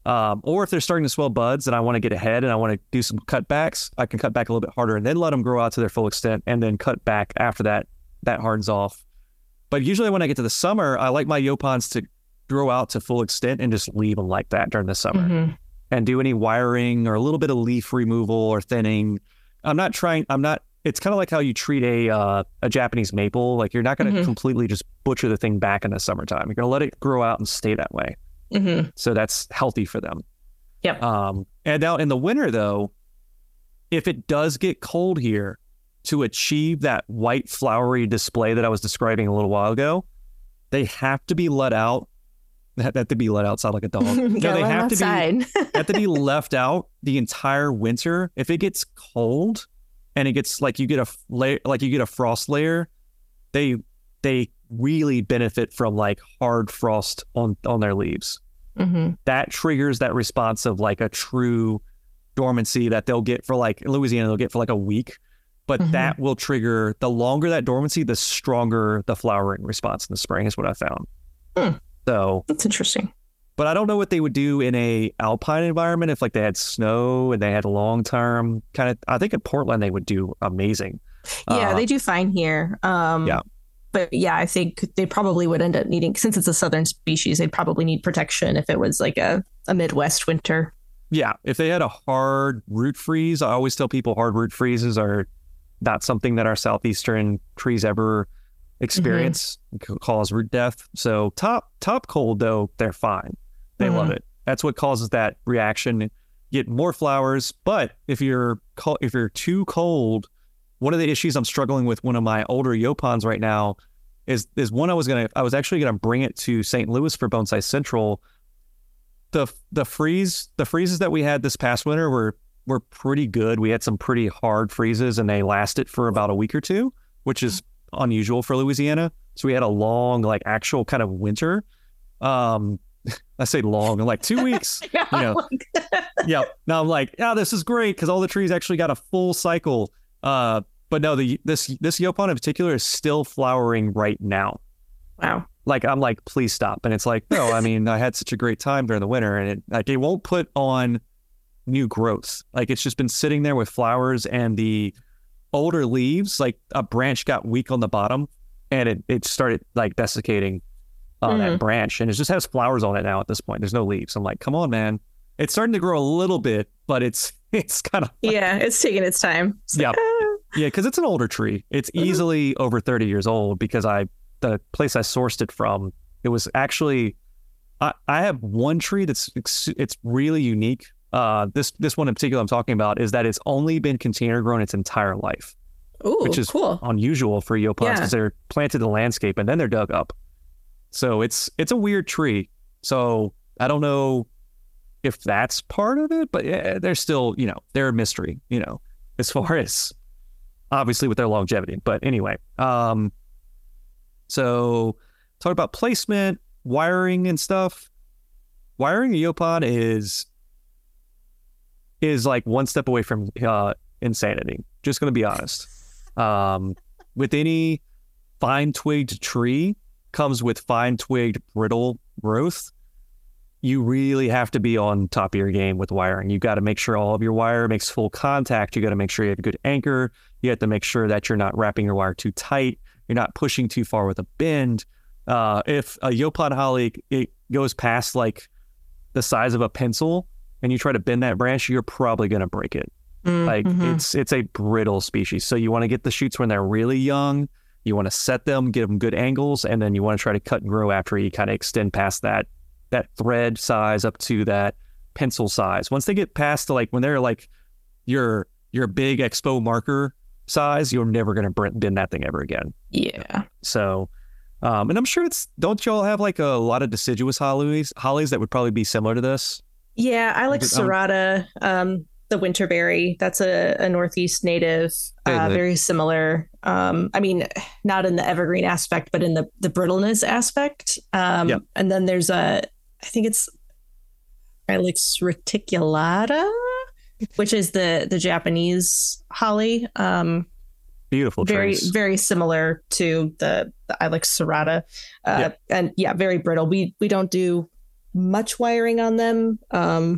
Um, or if they're starting to swell buds and I want to get ahead and I want to do some cutbacks, I can cut back a little bit harder and then let them grow out to their full extent and then cut back after that, that hardens off. But usually when I get to the summer, I like my Yaupons to grow out to full extent and just leave them like that during the summer mm-hmm. and do any wiring or a little bit of leaf removal or thinning. I'm not trying, I'm not, it's kind of like how you treat a uh, a Japanese maple. Like you're not going to mm-hmm. completely just butcher the thing back in the summertime. You're going to let it grow out and stay that way. Mm-hmm. So that's healthy for them. Yep. Um, and now in the winter, though, if it does get cold here, to achieve that white flowery display that I was describing a little while ago, they have to be let out. They have to be let outside like a dog. No, they have to be have to be left out the entire winter. If it gets cold and it gets like you get a layer, like you get a frost layer, they they really benefit from like hard frost on on their leaves. Mm-hmm. That triggers that response of like a true dormancy that they'll get for like in Louisiana, they'll get for like a week. But mm-hmm. that will trigger, the longer that dormancy, the stronger the flowering response in the spring is what I found. Mm. So that's interesting. But I don't know what they would do in a alpine environment if like they had snow and they had a long term kind of, I think in Portland they would do amazing. Yeah, uh, they do fine here. Um, yeah. But yeah, I think they probably would end up needing, since it's a southern species, they'd probably need protection if it was like a, a Midwest winter. Yeah, if they had a hard root freeze, I always tell people hard root freezes are not something that our southeastern trees ever experience, mm-hmm. cause root death. So top top cold though, they're fine. They mm-hmm. love it. That's what causes that reaction. Get more flowers, but if you're co- if you're too cold, one of the issues I'm struggling with one of my older Yaupons right now is is one I was gonna I was actually gonna bring it to Saint Louis for Bonsai Central. The the freeze the freezes that we had this past winter were were pretty good. We had some pretty hard freezes and they lasted for about a week or two, which is unusual for Louisiana. So we had a long, like actual kind of winter. Um, I say long, like two weeks. You know, yeah. Now I'm like, yeah, this is great because all the trees actually got a full cycle. Uh, but no, the this this Yaupon in particular is still flowering right now. Wow. Like I'm like, please stop. And it's like, no, I mean, I had such a great time during the winter, and it like it won't put on new growth. Like it's just been sitting there with flowers and the older leaves. Like a branch got weak on the bottom, and it it started like desiccating on uh, mm. that branch, and it just has flowers on it now. At this point, there's no leaves. I'm like, come on, man. It's starting to grow a little bit, but it's it's kind of like, yeah, it's taking its time. It's yeah, like, ah. yeah, because it's an older tree. It's mm-hmm. easily over thirty years old because I. The place I sourced it from, it was actually, I, I have one tree that's, it's really unique. Uh, this this one in particular I'm talking about is that it's only been container grown its entire life. Ooh, which is cool. unusual for Yaupons because Yeah. they're planted in the landscape and then they're dug up. So it's it's a weird tree. So I don't know if that's part of it, but yeah, they're still, you know, they're a mystery, you know, as far as obviously with their longevity. But anyway, um, so talk about placement, wiring and stuff. Wiring a Yaupon is is like one step away from uh, insanity. Just going to be honest. Um, with any fine-twigged tree comes with fine-twigged brittle growth. You really have to be on top of your game with wiring. You got to make sure all of your wire makes full contact. You got to make sure you have a good anchor. You have to make sure that you're not wrapping your wire too tight. You're not pushing too far with a bend. Uh, if a Yaupon holly, it goes past like the size of a pencil and you try to bend that branch, you're probably going to break it. Mm-hmm. Like it's it's a brittle species. So you want to get the shoots when they're really young. You want to set them, give them good angles, and then you want to try to cut and grow after you kind of extend past that that thread size up to that pencil size. Once they get past to like when they're like your your big expo marker size, you're never going to bend that thing ever again. Yeah. So, um, and I'm sure it's, don't y'all have like a lot of deciduous hollies, hollies that would probably be similar to this? Yeah, I like Serrata, um, the winterberry. That's a, a Northeast native, uh, very similar. Um, I mean, not in the evergreen aspect, but in the, the brittleness aspect. Um, yep. And then there's a, I think it's Ilex reticulata, which is the the Japanese holly. Um, Beautiful very trees. Very similar to the, the Ilex serrata. Uh, yep. And yeah, very brittle. We we don't do much wiring on them, um,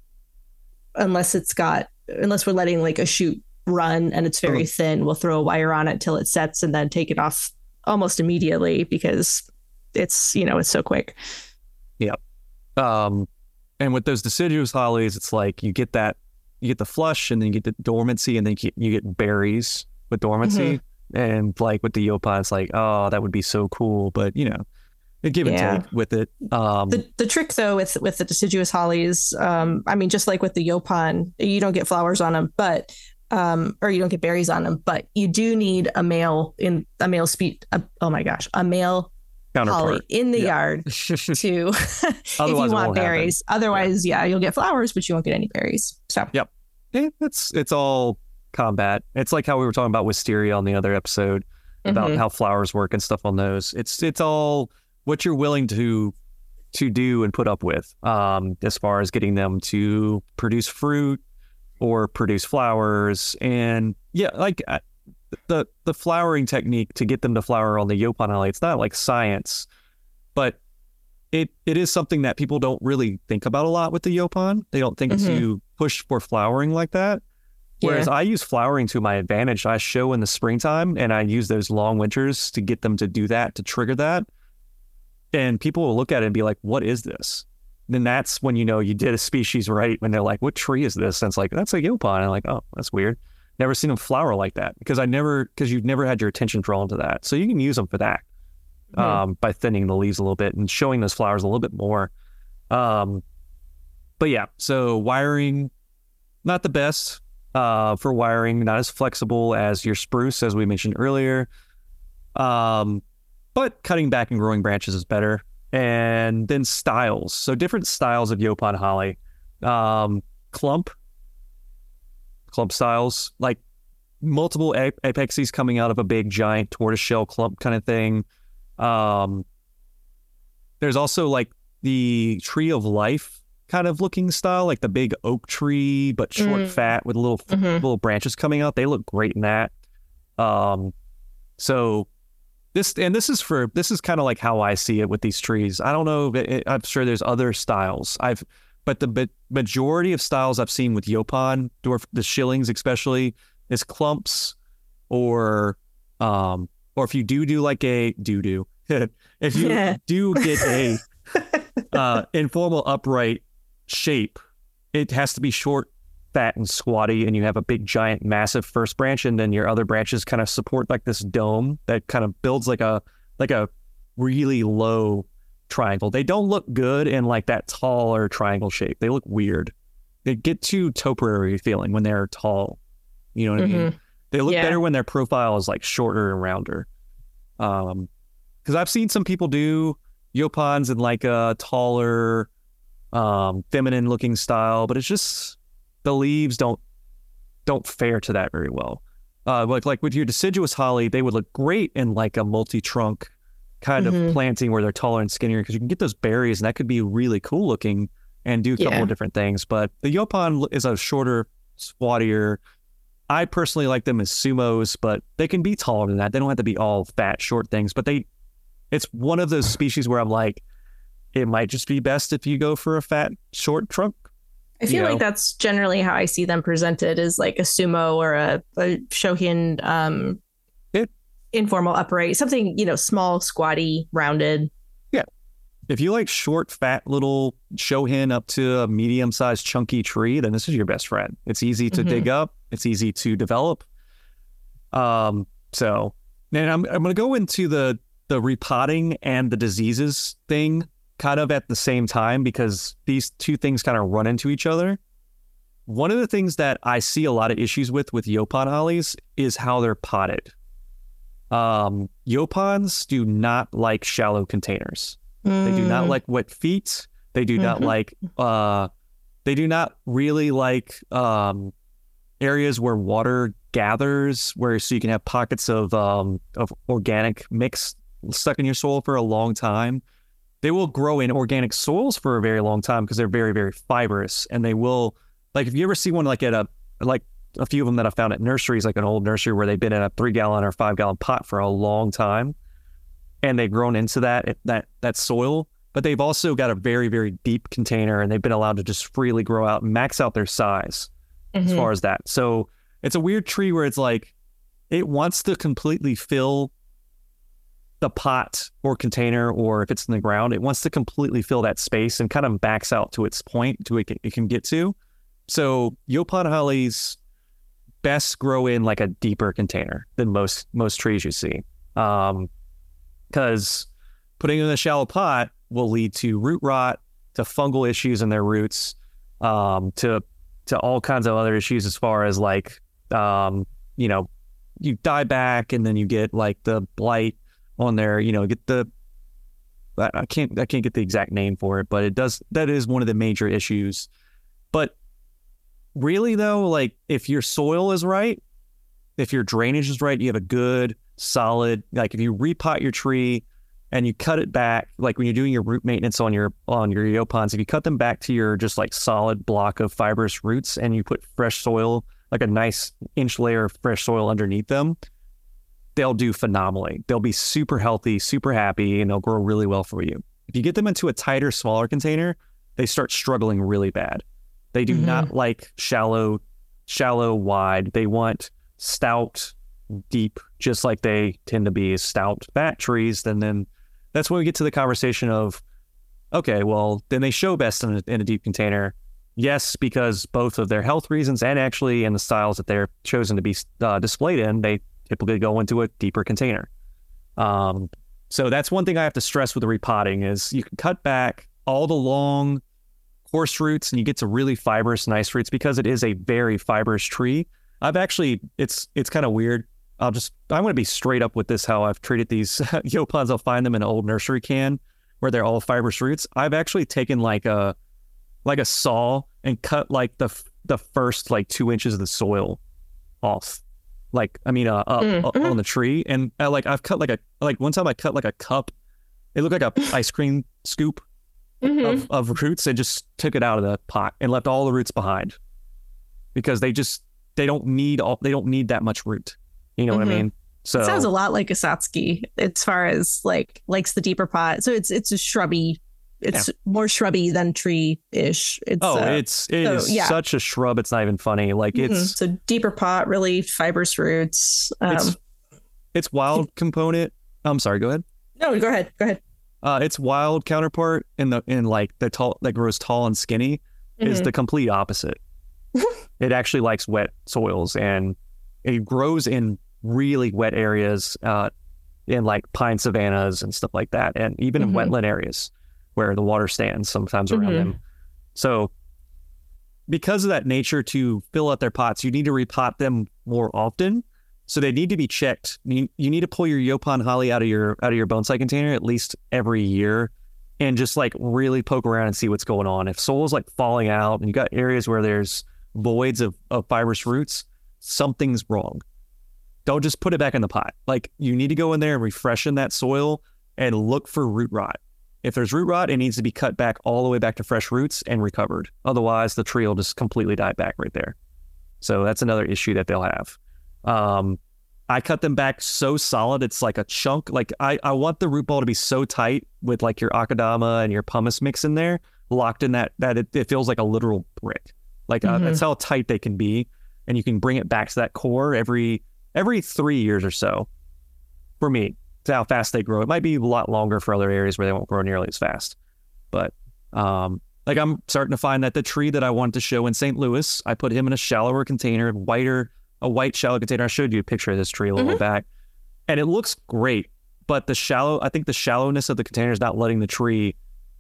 unless it's got unless we're letting like a shoot run and it's very oh. thin. We'll throw a wire on it till it sets and then take it off almost immediately because it's, you know, it's so quick. Yeah. Um, and with those deciduous hollies, it's like you get that, you get the flush and then you get the dormancy and then you get, you get berries with dormancy. Mm-hmm. And like with the Yaupon, it's like, oh, that would be so cool. But, you know, a give and yeah. take with it. Um, the the trick though with with the deciduous hollies, um, I mean, just like with the Yaupon, you don't get flowers on them, but um, or you don't get berries on them, but you do need a male in a male speed. Uh, oh my gosh, a male holly in the yeah. yard to if you want berries. Happen. Otherwise, yeah. yeah, you'll get flowers, but you won't get any berries. So yep, yeah, it's it's all combat. It's like how we were talking about wisteria on the other episode about mm-hmm. how flowers work and stuff on those. It's it's all what you're willing to to do and put up with, um, as far as getting them to produce fruit or produce flowers. And yeah, like uh, the the flowering technique to get them to flower on the Yaupon holly, it's not like science, but it it is something that people don't really think about a lot with the Yaupon. They don't think mm-hmm. to push for flowering like that. Whereas yeah. I use flowering to my advantage. I show in the springtime and I use those long winters to get them to do that, to trigger that. And people will look at it and be like, what is this? Then that's when you know you did a species right, when they're like, what tree is this? And it's like, that's a Yaupon. And I'm like, oh, that's weird. Never seen them flower like that because I never, because you've never had your attention drawn to that. So you can use them for that mm-hmm. um, by thinning the leaves a little bit and showing those flowers a little bit more. Um, but yeah, so wiring, not the best uh, for wiring, not as flexible as your spruce, as we mentioned earlier. Um, But cutting back and growing branches is better. And then styles. So different styles of Yaupon holly. Um, clump. Clump styles. Like multiple ap- apexes coming out of a big, giant tortoiseshell clump kind of thing. Um, there's also like the tree of life kind of looking style, like the big oak tree, but short, mm. fat with little, mm-hmm. little branches coming out. They look great in that. Um, so... This and this is for this is kind of like how I see it with these trees. I don't know. It, I'm sure there's other styles. I've, but the but majority of styles I've seen with Yaupon, dwarf, the shillings especially, is clumps, or um, or if you do do like a do do, if you yeah. do get a uh, informal upright shape, it has to be short, fat, and squatty, and you have a big, giant, massive first branch, and then your other branches kind of support like this dome that kind of builds like a like a really low triangle. They don't look good in like that taller triangle shape. They look weird. They get too topiary feeling when they're tall. You know what mm-hmm. I mean? They look yeah. better when their profile is like shorter and rounder. Um, because I've seen some people do Yaupons in like a taller, um, feminine looking style, but it's just the leaves don't don't fare to that very well. Uh, like like with your deciduous holly, they would look great in like a multi-trunk kind mm-hmm. of planting where they're taller and skinnier, because you can get those berries and that could be really cool looking and do a couple yeah. of different things. But the Yaupon is a shorter, squattier. I personally like them as sumos, but they can be taller than that. They don't have to be all fat, short things. But they, it's one of those species where I'm like, it might just be best if you go for a fat, short trunk. I feel you know? like that's generally how I see them presented, as like a sumo or a, a shohin um, it, informal upright, something, you know, small, squatty, rounded. Yeah. If you like short, fat little shohin up to a medium-sized chunky tree, then this is your best friend. It's easy to mm-hmm. dig up. It's easy to develop. Um. So, and I'm I'm going to go into the the repotting and the diseases thing kind of at the same time, because these two things kind of run into each other. One of the things that I see a lot of issues with with Yaupon hollies is how they're potted. Um, Yaupons do not like shallow containers. Mm. They do not like wet feet. They do mm-hmm. not like, uh, they do not really like um, areas where water gathers, where so you can have pockets of um, of organic mix stuck in your soil for a long time. They will grow in organic soils for a very long time because they're very, very fibrous. And they will, like, if you ever see one like at a, like a few of them that I found at nurseries, like an old nursery where they've been in a three gallon or five gallon pot for a long time, and they've grown into that, that, that soil, but they've also got a very, very deep container, and they've been allowed to just freely grow out and max out their size mm-hmm. as far as that. So it's a weird tree where it's like, it wants to completely fill the pot or container, or if it's in the ground, it wants to completely fill that space and kind of backs out to its point to it, it can get to. So Yaupon hollies best grow in like a deeper container than most most trees you see, um, because putting it in a shallow pot will lead to root rot, to fungal issues in their roots, um, to to all kinds of other issues as far as like, um, you know, you die back and then you get like the blight on there, you know, get the, I can't, I can't get the exact name for it, but it does, that is one of the major issues. But really though, like if your soil is right, if your drainage is right, you have a good, solid, like if you repot your tree and you cut it back, like when you're doing your root maintenance on your, on your Yaupons, if you cut them back to your just like solid block of fibrous roots and you put fresh soil, like a nice inch layer of fresh soil underneath them, they'll do phenomenally. They'll be super healthy, super happy, and they'll grow really well for you. If you get them into a tighter, smaller container, they start struggling really bad. They do mm-hmm. not like shallow, shallow, wide. They want stout, deep, just like they tend to be stout fat trees. And then that's when we get to the conversation of, okay, well, then they show best in a, in a deep container. Yes, because both of their health reasons and actually in the styles that they're chosen to be uh, displayed in, they typically go into a deeper container. Um, so that's one thing I have to stress with the repotting is you can cut back all the long, coarse roots and you get to really fibrous, nice roots because it is a very fibrous tree. I've actually, it's it's kind of weird. I'll just, I'm going to be straight up with this, how I've treated these Yaupons. I'll find them in an old nursery can where they're all fibrous roots. I've actually taken like a, like a saw and cut like the the first like two inches of the soil off. Like, I mean, uh, up, mm-hmm. up on the tree. And uh, like, I've cut like a, like one time I cut like a cup. It looked like a ice cream scoop mm-hmm. of, of roots and just took it out of the pot and left all the roots behind because they just, they don't need all, they don't need that much root. You know mm-hmm. what I mean? So it sounds a lot like a Satsuki as far as like, likes the deeper pot. So it's, it's a shrubby, it's yeah. more shrubby than tree-ish. It's, oh, uh, it's it so, is yeah. such a shrub. It's not even funny. Like mm-hmm. it's so deeper pot, really fibrous roots. Um, it's, it's wild component. I'm sorry. Go ahead. No, go ahead. Go ahead. Uh, its wild counterpart in the in like the tall that grows tall and skinny mm-hmm. is the complete opposite. It actually likes wet soils and it grows in really wet areas, uh, in like pine savannas and stuff like that, and even mm-hmm. in wetland areas where the water stands sometimes around mm-hmm. them. So because of that nature to fill out their pots, you need to repot them more often. So they need to be checked. You, you need to pull your Yaupon holly out of your out of your bonsai container at least every year and just like really poke around and see what's going on. If soil's like falling out and you got areas where there's voids of, of fibrous roots, something's wrong. Don't just put it back in the pot. Like you need to go in there and refreshen that soil and look for root rot. If there's root rot, it needs to be cut back all the way back to fresh roots and recovered. Otherwise, the tree will just completely die back right there. So that's another issue that they'll have. Um, I cut them back so solid, it's like a chunk. Like I, I want the root ball to be so tight with like your Akadama and your pumice mix in there, locked in that, that it, it feels like a literal brick. Like mm-hmm. uh, that's how tight they can be. And you can bring it back to that core every every three years or so. For me, to how fast they grow. It might be a lot longer for other areas where they won't grow nearly as fast. But um, like I'm starting to find that the tree that I wanted to show in Saint Louis, I put him in a shallower container, whiter, a white shallow container. I showed you a picture of this tree a little mm-hmm. back, and it looks great. But the shallow, I think the shallowness of the container is not letting the tree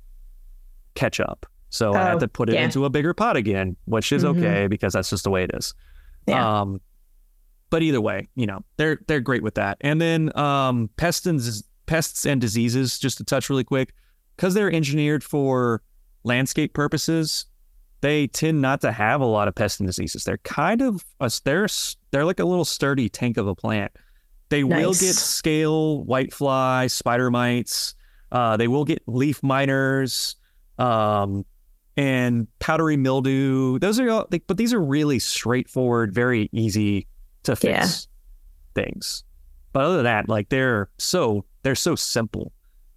catch up. So oh, I had to put it yeah. into a bigger pot again, which is mm-hmm. okay because that's just the way it is. Yeah. Um, But either way, you know, they're they're great with that. And then um, pests and pests and diseases, just to touch really quick, because they're engineered for landscape purposes, they tend not to have a lot of pests and diseases. They're kind of a, they're they're like a little sturdy tank of a plant. They nice. will get scale, whitefly, spider mites. Uh, they will get leaf miners, um, and powdery mildew. Those are all, but these are really straightforward, very easy to fix yeah. things. But other than that, like they're so they're so simple.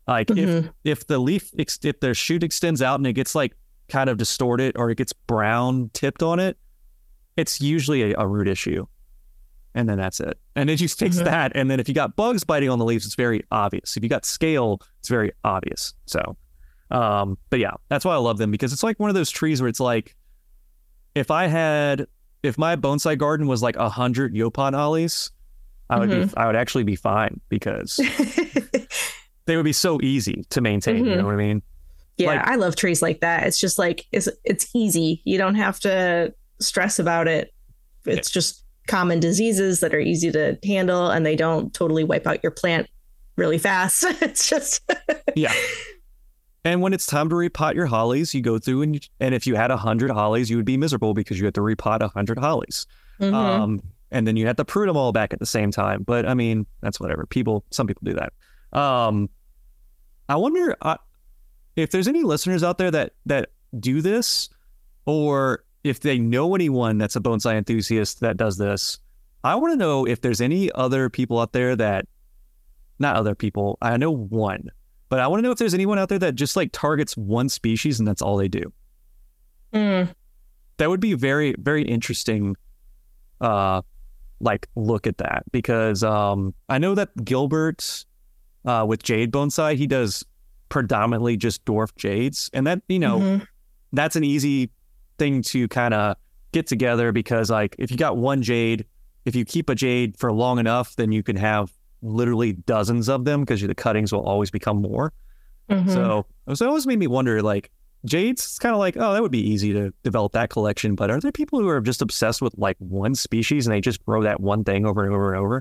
Like Mhm. if if the leaf ex- if the shoot extends out and it gets like kind of distorted or it gets brown tipped on it, it's usually a, a root issue. And then that's it. And then you fix Mhm. that. And then if you got bugs biting on the leaves, it's very obvious. If you got scale, it's very obvious. So, um, but yeah, that's why I love them, because it's like one of those trees where it's like, if I had, if my bonsai garden was like a hundred Yopon ollies, I would Mhm. be, I would actually be fine, because they would be so easy to maintain. You Mhm. know what I mean? Yeah, Like- I love trees like that. It's just like it's it's easy. You don't have to stress about it. It's just common diseases that are easy to handle, and they don't totally wipe out your plant really fast. It's just Yeah. And when it's time to repot your hollies, you go through and you, and if you had a hundred hollies, you would be miserable because you had to repot a hundred hollies. Mhm. Um, and then you had to prune them all back at the same time. But I mean, that's whatever. People, some people do that. Um, I wonder uh, if there's any listeners out there that that do this, or if they know anyone that's a bonsai enthusiast that does this. I want to know if there's any other people out there that, not other people, I know one, but I want to know if there's anyone out there that just like targets one species and that's all they do. Mm. That would be very, very interesting, uh, like look at that, because um, I know that Gilbert uh, with Jade Bonsai, he does predominantly just dwarf jades, and that, you know, Mhm. that's an easy thing to kind of get together, because like if you got one jade, if you keep a jade for long enough, then you can have literally dozens of them, because the cuttings will always become more. Mhm. So, so it always made me wonder, like, jades, it's kind of like, oh, that would be easy to develop that collection. But are there people who are just obsessed with like one species and they just grow that one thing over and over and over?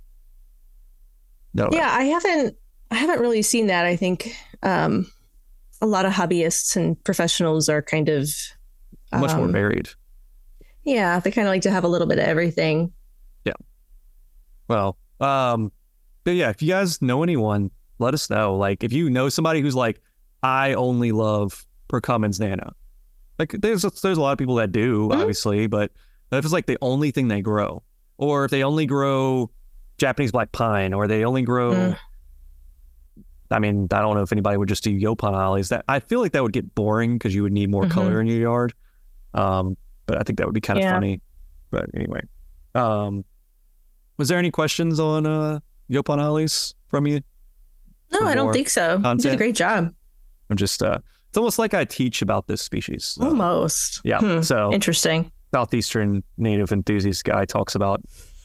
No. Yeah, I haven't I haven't really seen that. I think um, a lot of hobbyists and professionals are kind of Much more um, varied. Yeah, they kind of like to have a little bit of everything. Well, um, but yeah, if you guys know anyone, let us know. Like, if you know somebody who's like, I only love Per Cummins Nana. Like, there's there's a lot of people that do, Mhm. obviously, but if it's like the only thing they grow, or if they only grow Japanese black pine, or they only grow, Mm. I mean, I don't know if anybody would just do Yopon ollies. That I feel like that would get boring because you would need more Mhm. color in your yard. Um, but I think that would be kind of Yeah. funny. But anyway, um, was there any questions on uh, Yopon ollies from you? No, For I don't more think so. You did a content? great job. I'm just, uh, it's almost like I teach about this species. Uh, Almost. yeah. Hmm. So Interesting. Southeastern native enthusiast guy talks about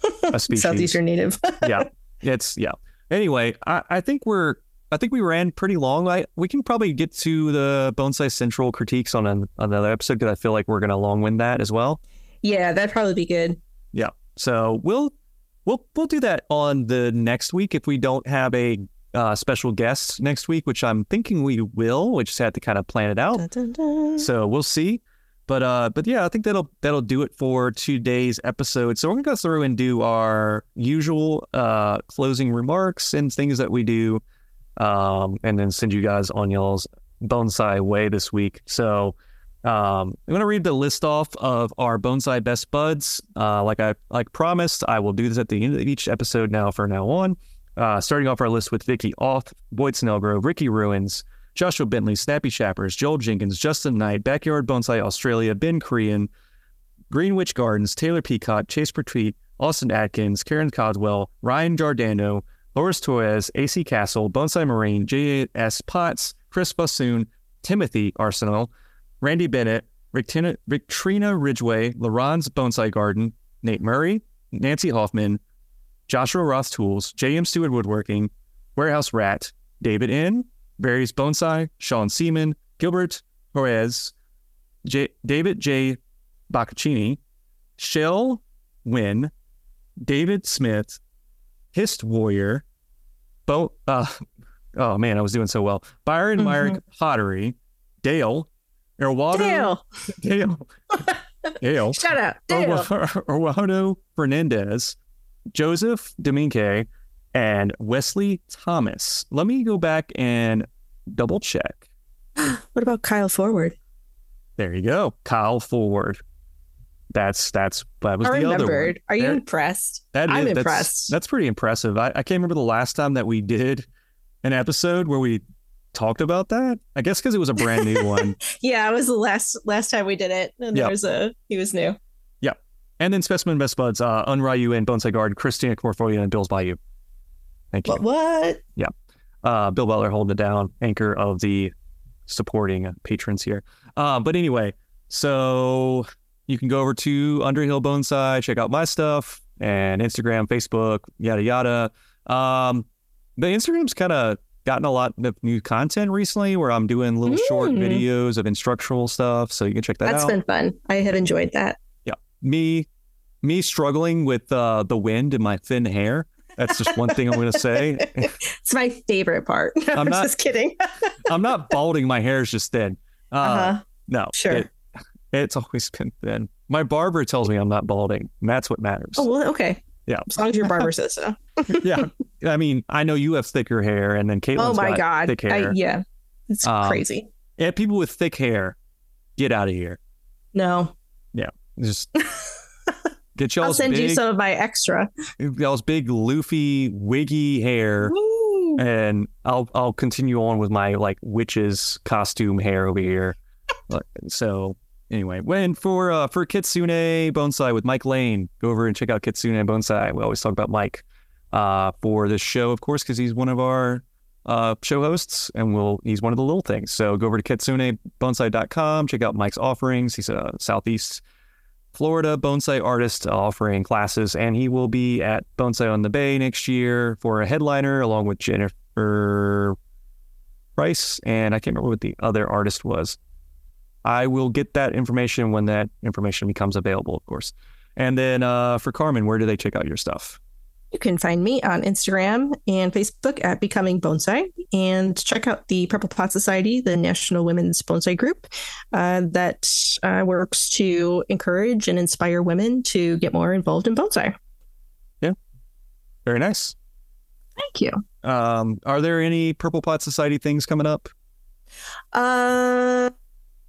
a species. Southeastern native. yeah, it's yeah. Anyway, I, I think we're I think we ran pretty long. I we can probably get to the Bonsai Central critiques on an, another episode, because I feel like we're gonna long wind that as well. Yeah, that'd probably be good. Yeah, so we'll we'll we'll do that on the next week if we don't have a uh, special guest next week, which I'm thinking we will. We just had to kind of plan it out. Dun, dun, dun. So we'll see. But uh, but yeah, I think that'll that'll do it for today's episode. So we're gonna go through and do our usual uh closing remarks and things that we do, um, and then send you guys on y'all's bonsai way this week. So um, I'm gonna read the list off of our bonsai best buds. Uh, like I like promised, I will do this at the end of each episode now for now on. Uh, starting off our list with Vicky Oth, Boyd Snellgrove, Ricky Ruins, Joshua Bentley, Snappy Shappers, Joel Jenkins, Justin Knight, Backyard Bonsai Australia, Ben Korean, Greenwich Gardens, Taylor Peacock, Chase Pertwee, Austin Atkins, Karen Codwell, Ryan Giordano, Loris Torres, A C Castle, Bonsai Marine, J S Potts, Chris Bassoon, Timothy Arsenal, Randy Bennett, Victina, Victrina Ridgway, Laron's Bonsai Garden, Nate Murray, Nancy Hoffman, Joshua Roth Tools, J M Stewart Woodworking, Warehouse Rat, David N., Barry's Bonsai, Sean Seaman, Gilbert Perez, J- David J. Boccaccini, Shell Wynn, David Smith, Hist Warrior, Bo- uh, oh man, I was doing so well. Byron Mhm. Myrick Pottery, Dale, Erwado, Dale. Dale, Dale, Shout out. Dale. Erwado Fernandez, Joseph Dominque, and Wesley Thomas. Let me go back and double check. What about Kyle Forward? There you go. Kyle Forward. That's that's that was I the other one. remembered. Are you There- impressed? that I'm is- that's- impressed. That's pretty impressive. I, I can't remember the last time that we did an episode where we talked about that? I guess because it was a brand new one. Yeah, it was the last last time we did it. And Yep. there was a he was new. Yeah. And then Specimen Best Buds, uh, Unryu and Bonsai Garden, Christina Corfolia and Bill's Bayou. Thank you. What what? Uh, Bill Butler holding it down, anchor of the supporting patrons here. Uh, but anyway, so you can go over to Underhill Bonsai, check out my stuff, and Instagram, Facebook, yada yada. Um, the Instagram's kind of gotten a lot of new content recently, where I'm doing little short Mm. videos of instructional stuff, so you can check that That's out. been fun. I have enjoyed that. Me, me struggling with uh, the wind in my thin hair. That's just one thing I'm going to say. It's my favorite part. I'm, not- just kidding. I'm not balding. My hair's just thin. Uh, Uh-huh. No, Sure. it- it's always been thin. My barber tells me I'm not balding. And that's what matters. Oh, well, okay. Yeah. As long as your barber says so. Yeah. I mean, I know you have thicker hair, and then Caitlin's Oh my got God. thick I, hair. yeah. It's Um, crazy. Yeah, people with thick hair, get out of here. No. Just get y'all's I'll send big, you some of my extra. y'all's big, loofy, wiggy hair. Woo. And I'll I'll continue on with my like witch's costume hair over here. Uh, so anyway, when for uh, for Kitsune Bonsai with Mike Lane, go over and check out Kitsune Bonsai. We always talk about Mike uh, for this show, of course, because he's one of our uh, show hosts, and we'll he's one of the little things. So go over to kitsune bonsai dot com, check out Mike's offerings. He's a Southeast Florida bonsai artist offering classes, and he will be at Bonsai on the Bay next year for a headliner along with Jennifer Price, and I can't remember what the other artist was. I will get that information when that information becomes available, of course. And then uh, for Carmen, where do they check out your stuff? You can find me on Instagram and Facebook at Becoming Bonsai, and check out the Purple Pot Society, the National Women's Bonsai Group uh, that uh, works to encourage and inspire women to get more involved in bonsai. Very nice. Thank you. Um, are there any Purple Pot Society things coming up? Uh,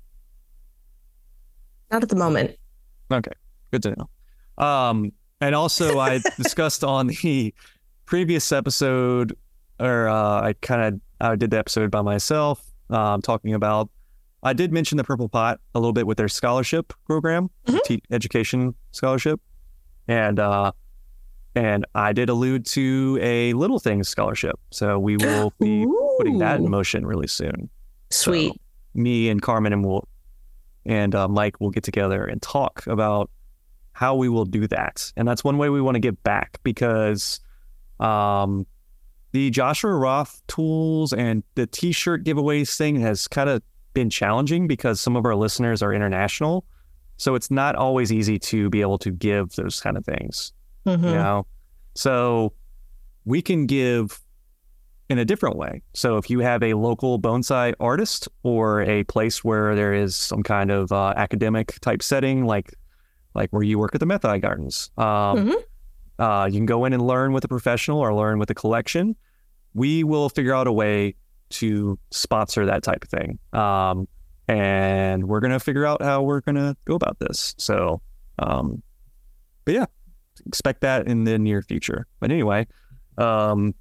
not at the moment. Okay, good to know. Um, and also, I discussed on the previous episode, or uh, I kind of I did the episode by myself, um, talking about. I did mention the Purple Pot a little bit with their scholarship program, Mhm. te- education scholarship, and uh, and I did allude to a Little Things scholarship. So we will be putting that in Ooh, motion really soon. Sweet. So me and Carmen and will and uh, Mike will get together and talk about how we will do that. And that's one way we want to give back, because um, the Joshua Roth tools and the t-shirt giveaways thing has kind of been challenging because some of our listeners are international. So it's not always easy to be able to give those kind of things, Mhm. you know? So we can give in a different way. So if you have a local bonsai artist or a place where there is some kind of uh, academic type setting, like like where you work at the Methai Gardens, um, Mhm. uh, you can go in and learn with a professional or learn with a collection. We will figure out a way to sponsor that type of thing. Um, and we're going to figure out how we're going to go about this. So, um, but yeah, expect that in the near future. But anyway, um,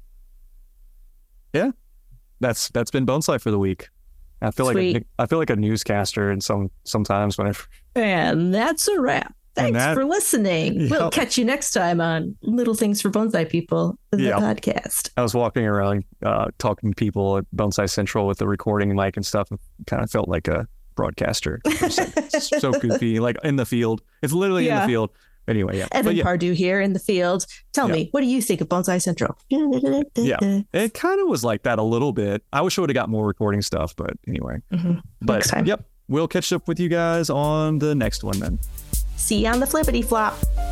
yeah, that's that's been Bonsai for the week. I feel like a, Sweet. I feel like a newscaster, and some sometimes whenever And that's a wrap. And Thanks that- for listening. Yeah. We'll catch you next time on Little Things for Bonsai People, the Yeah. podcast. I was walking around uh, talking to people at Bonsai Central with the recording mic and stuff, and kind of felt like a broadcaster. It's like, it's so goofy, like in the field. It's literally in Yeah. the field. Anyway, yeah. Evan But yeah, Pardue here in the field. Tell Yeah. me, what do you think of Bonsai Central? Yeah. it kind of was like that a little bit. I wish I would have got more recording stuff, but anyway. Mhm. But Next time. yep, we'll catch up with you guys on the next one then. See you on the flippity flop.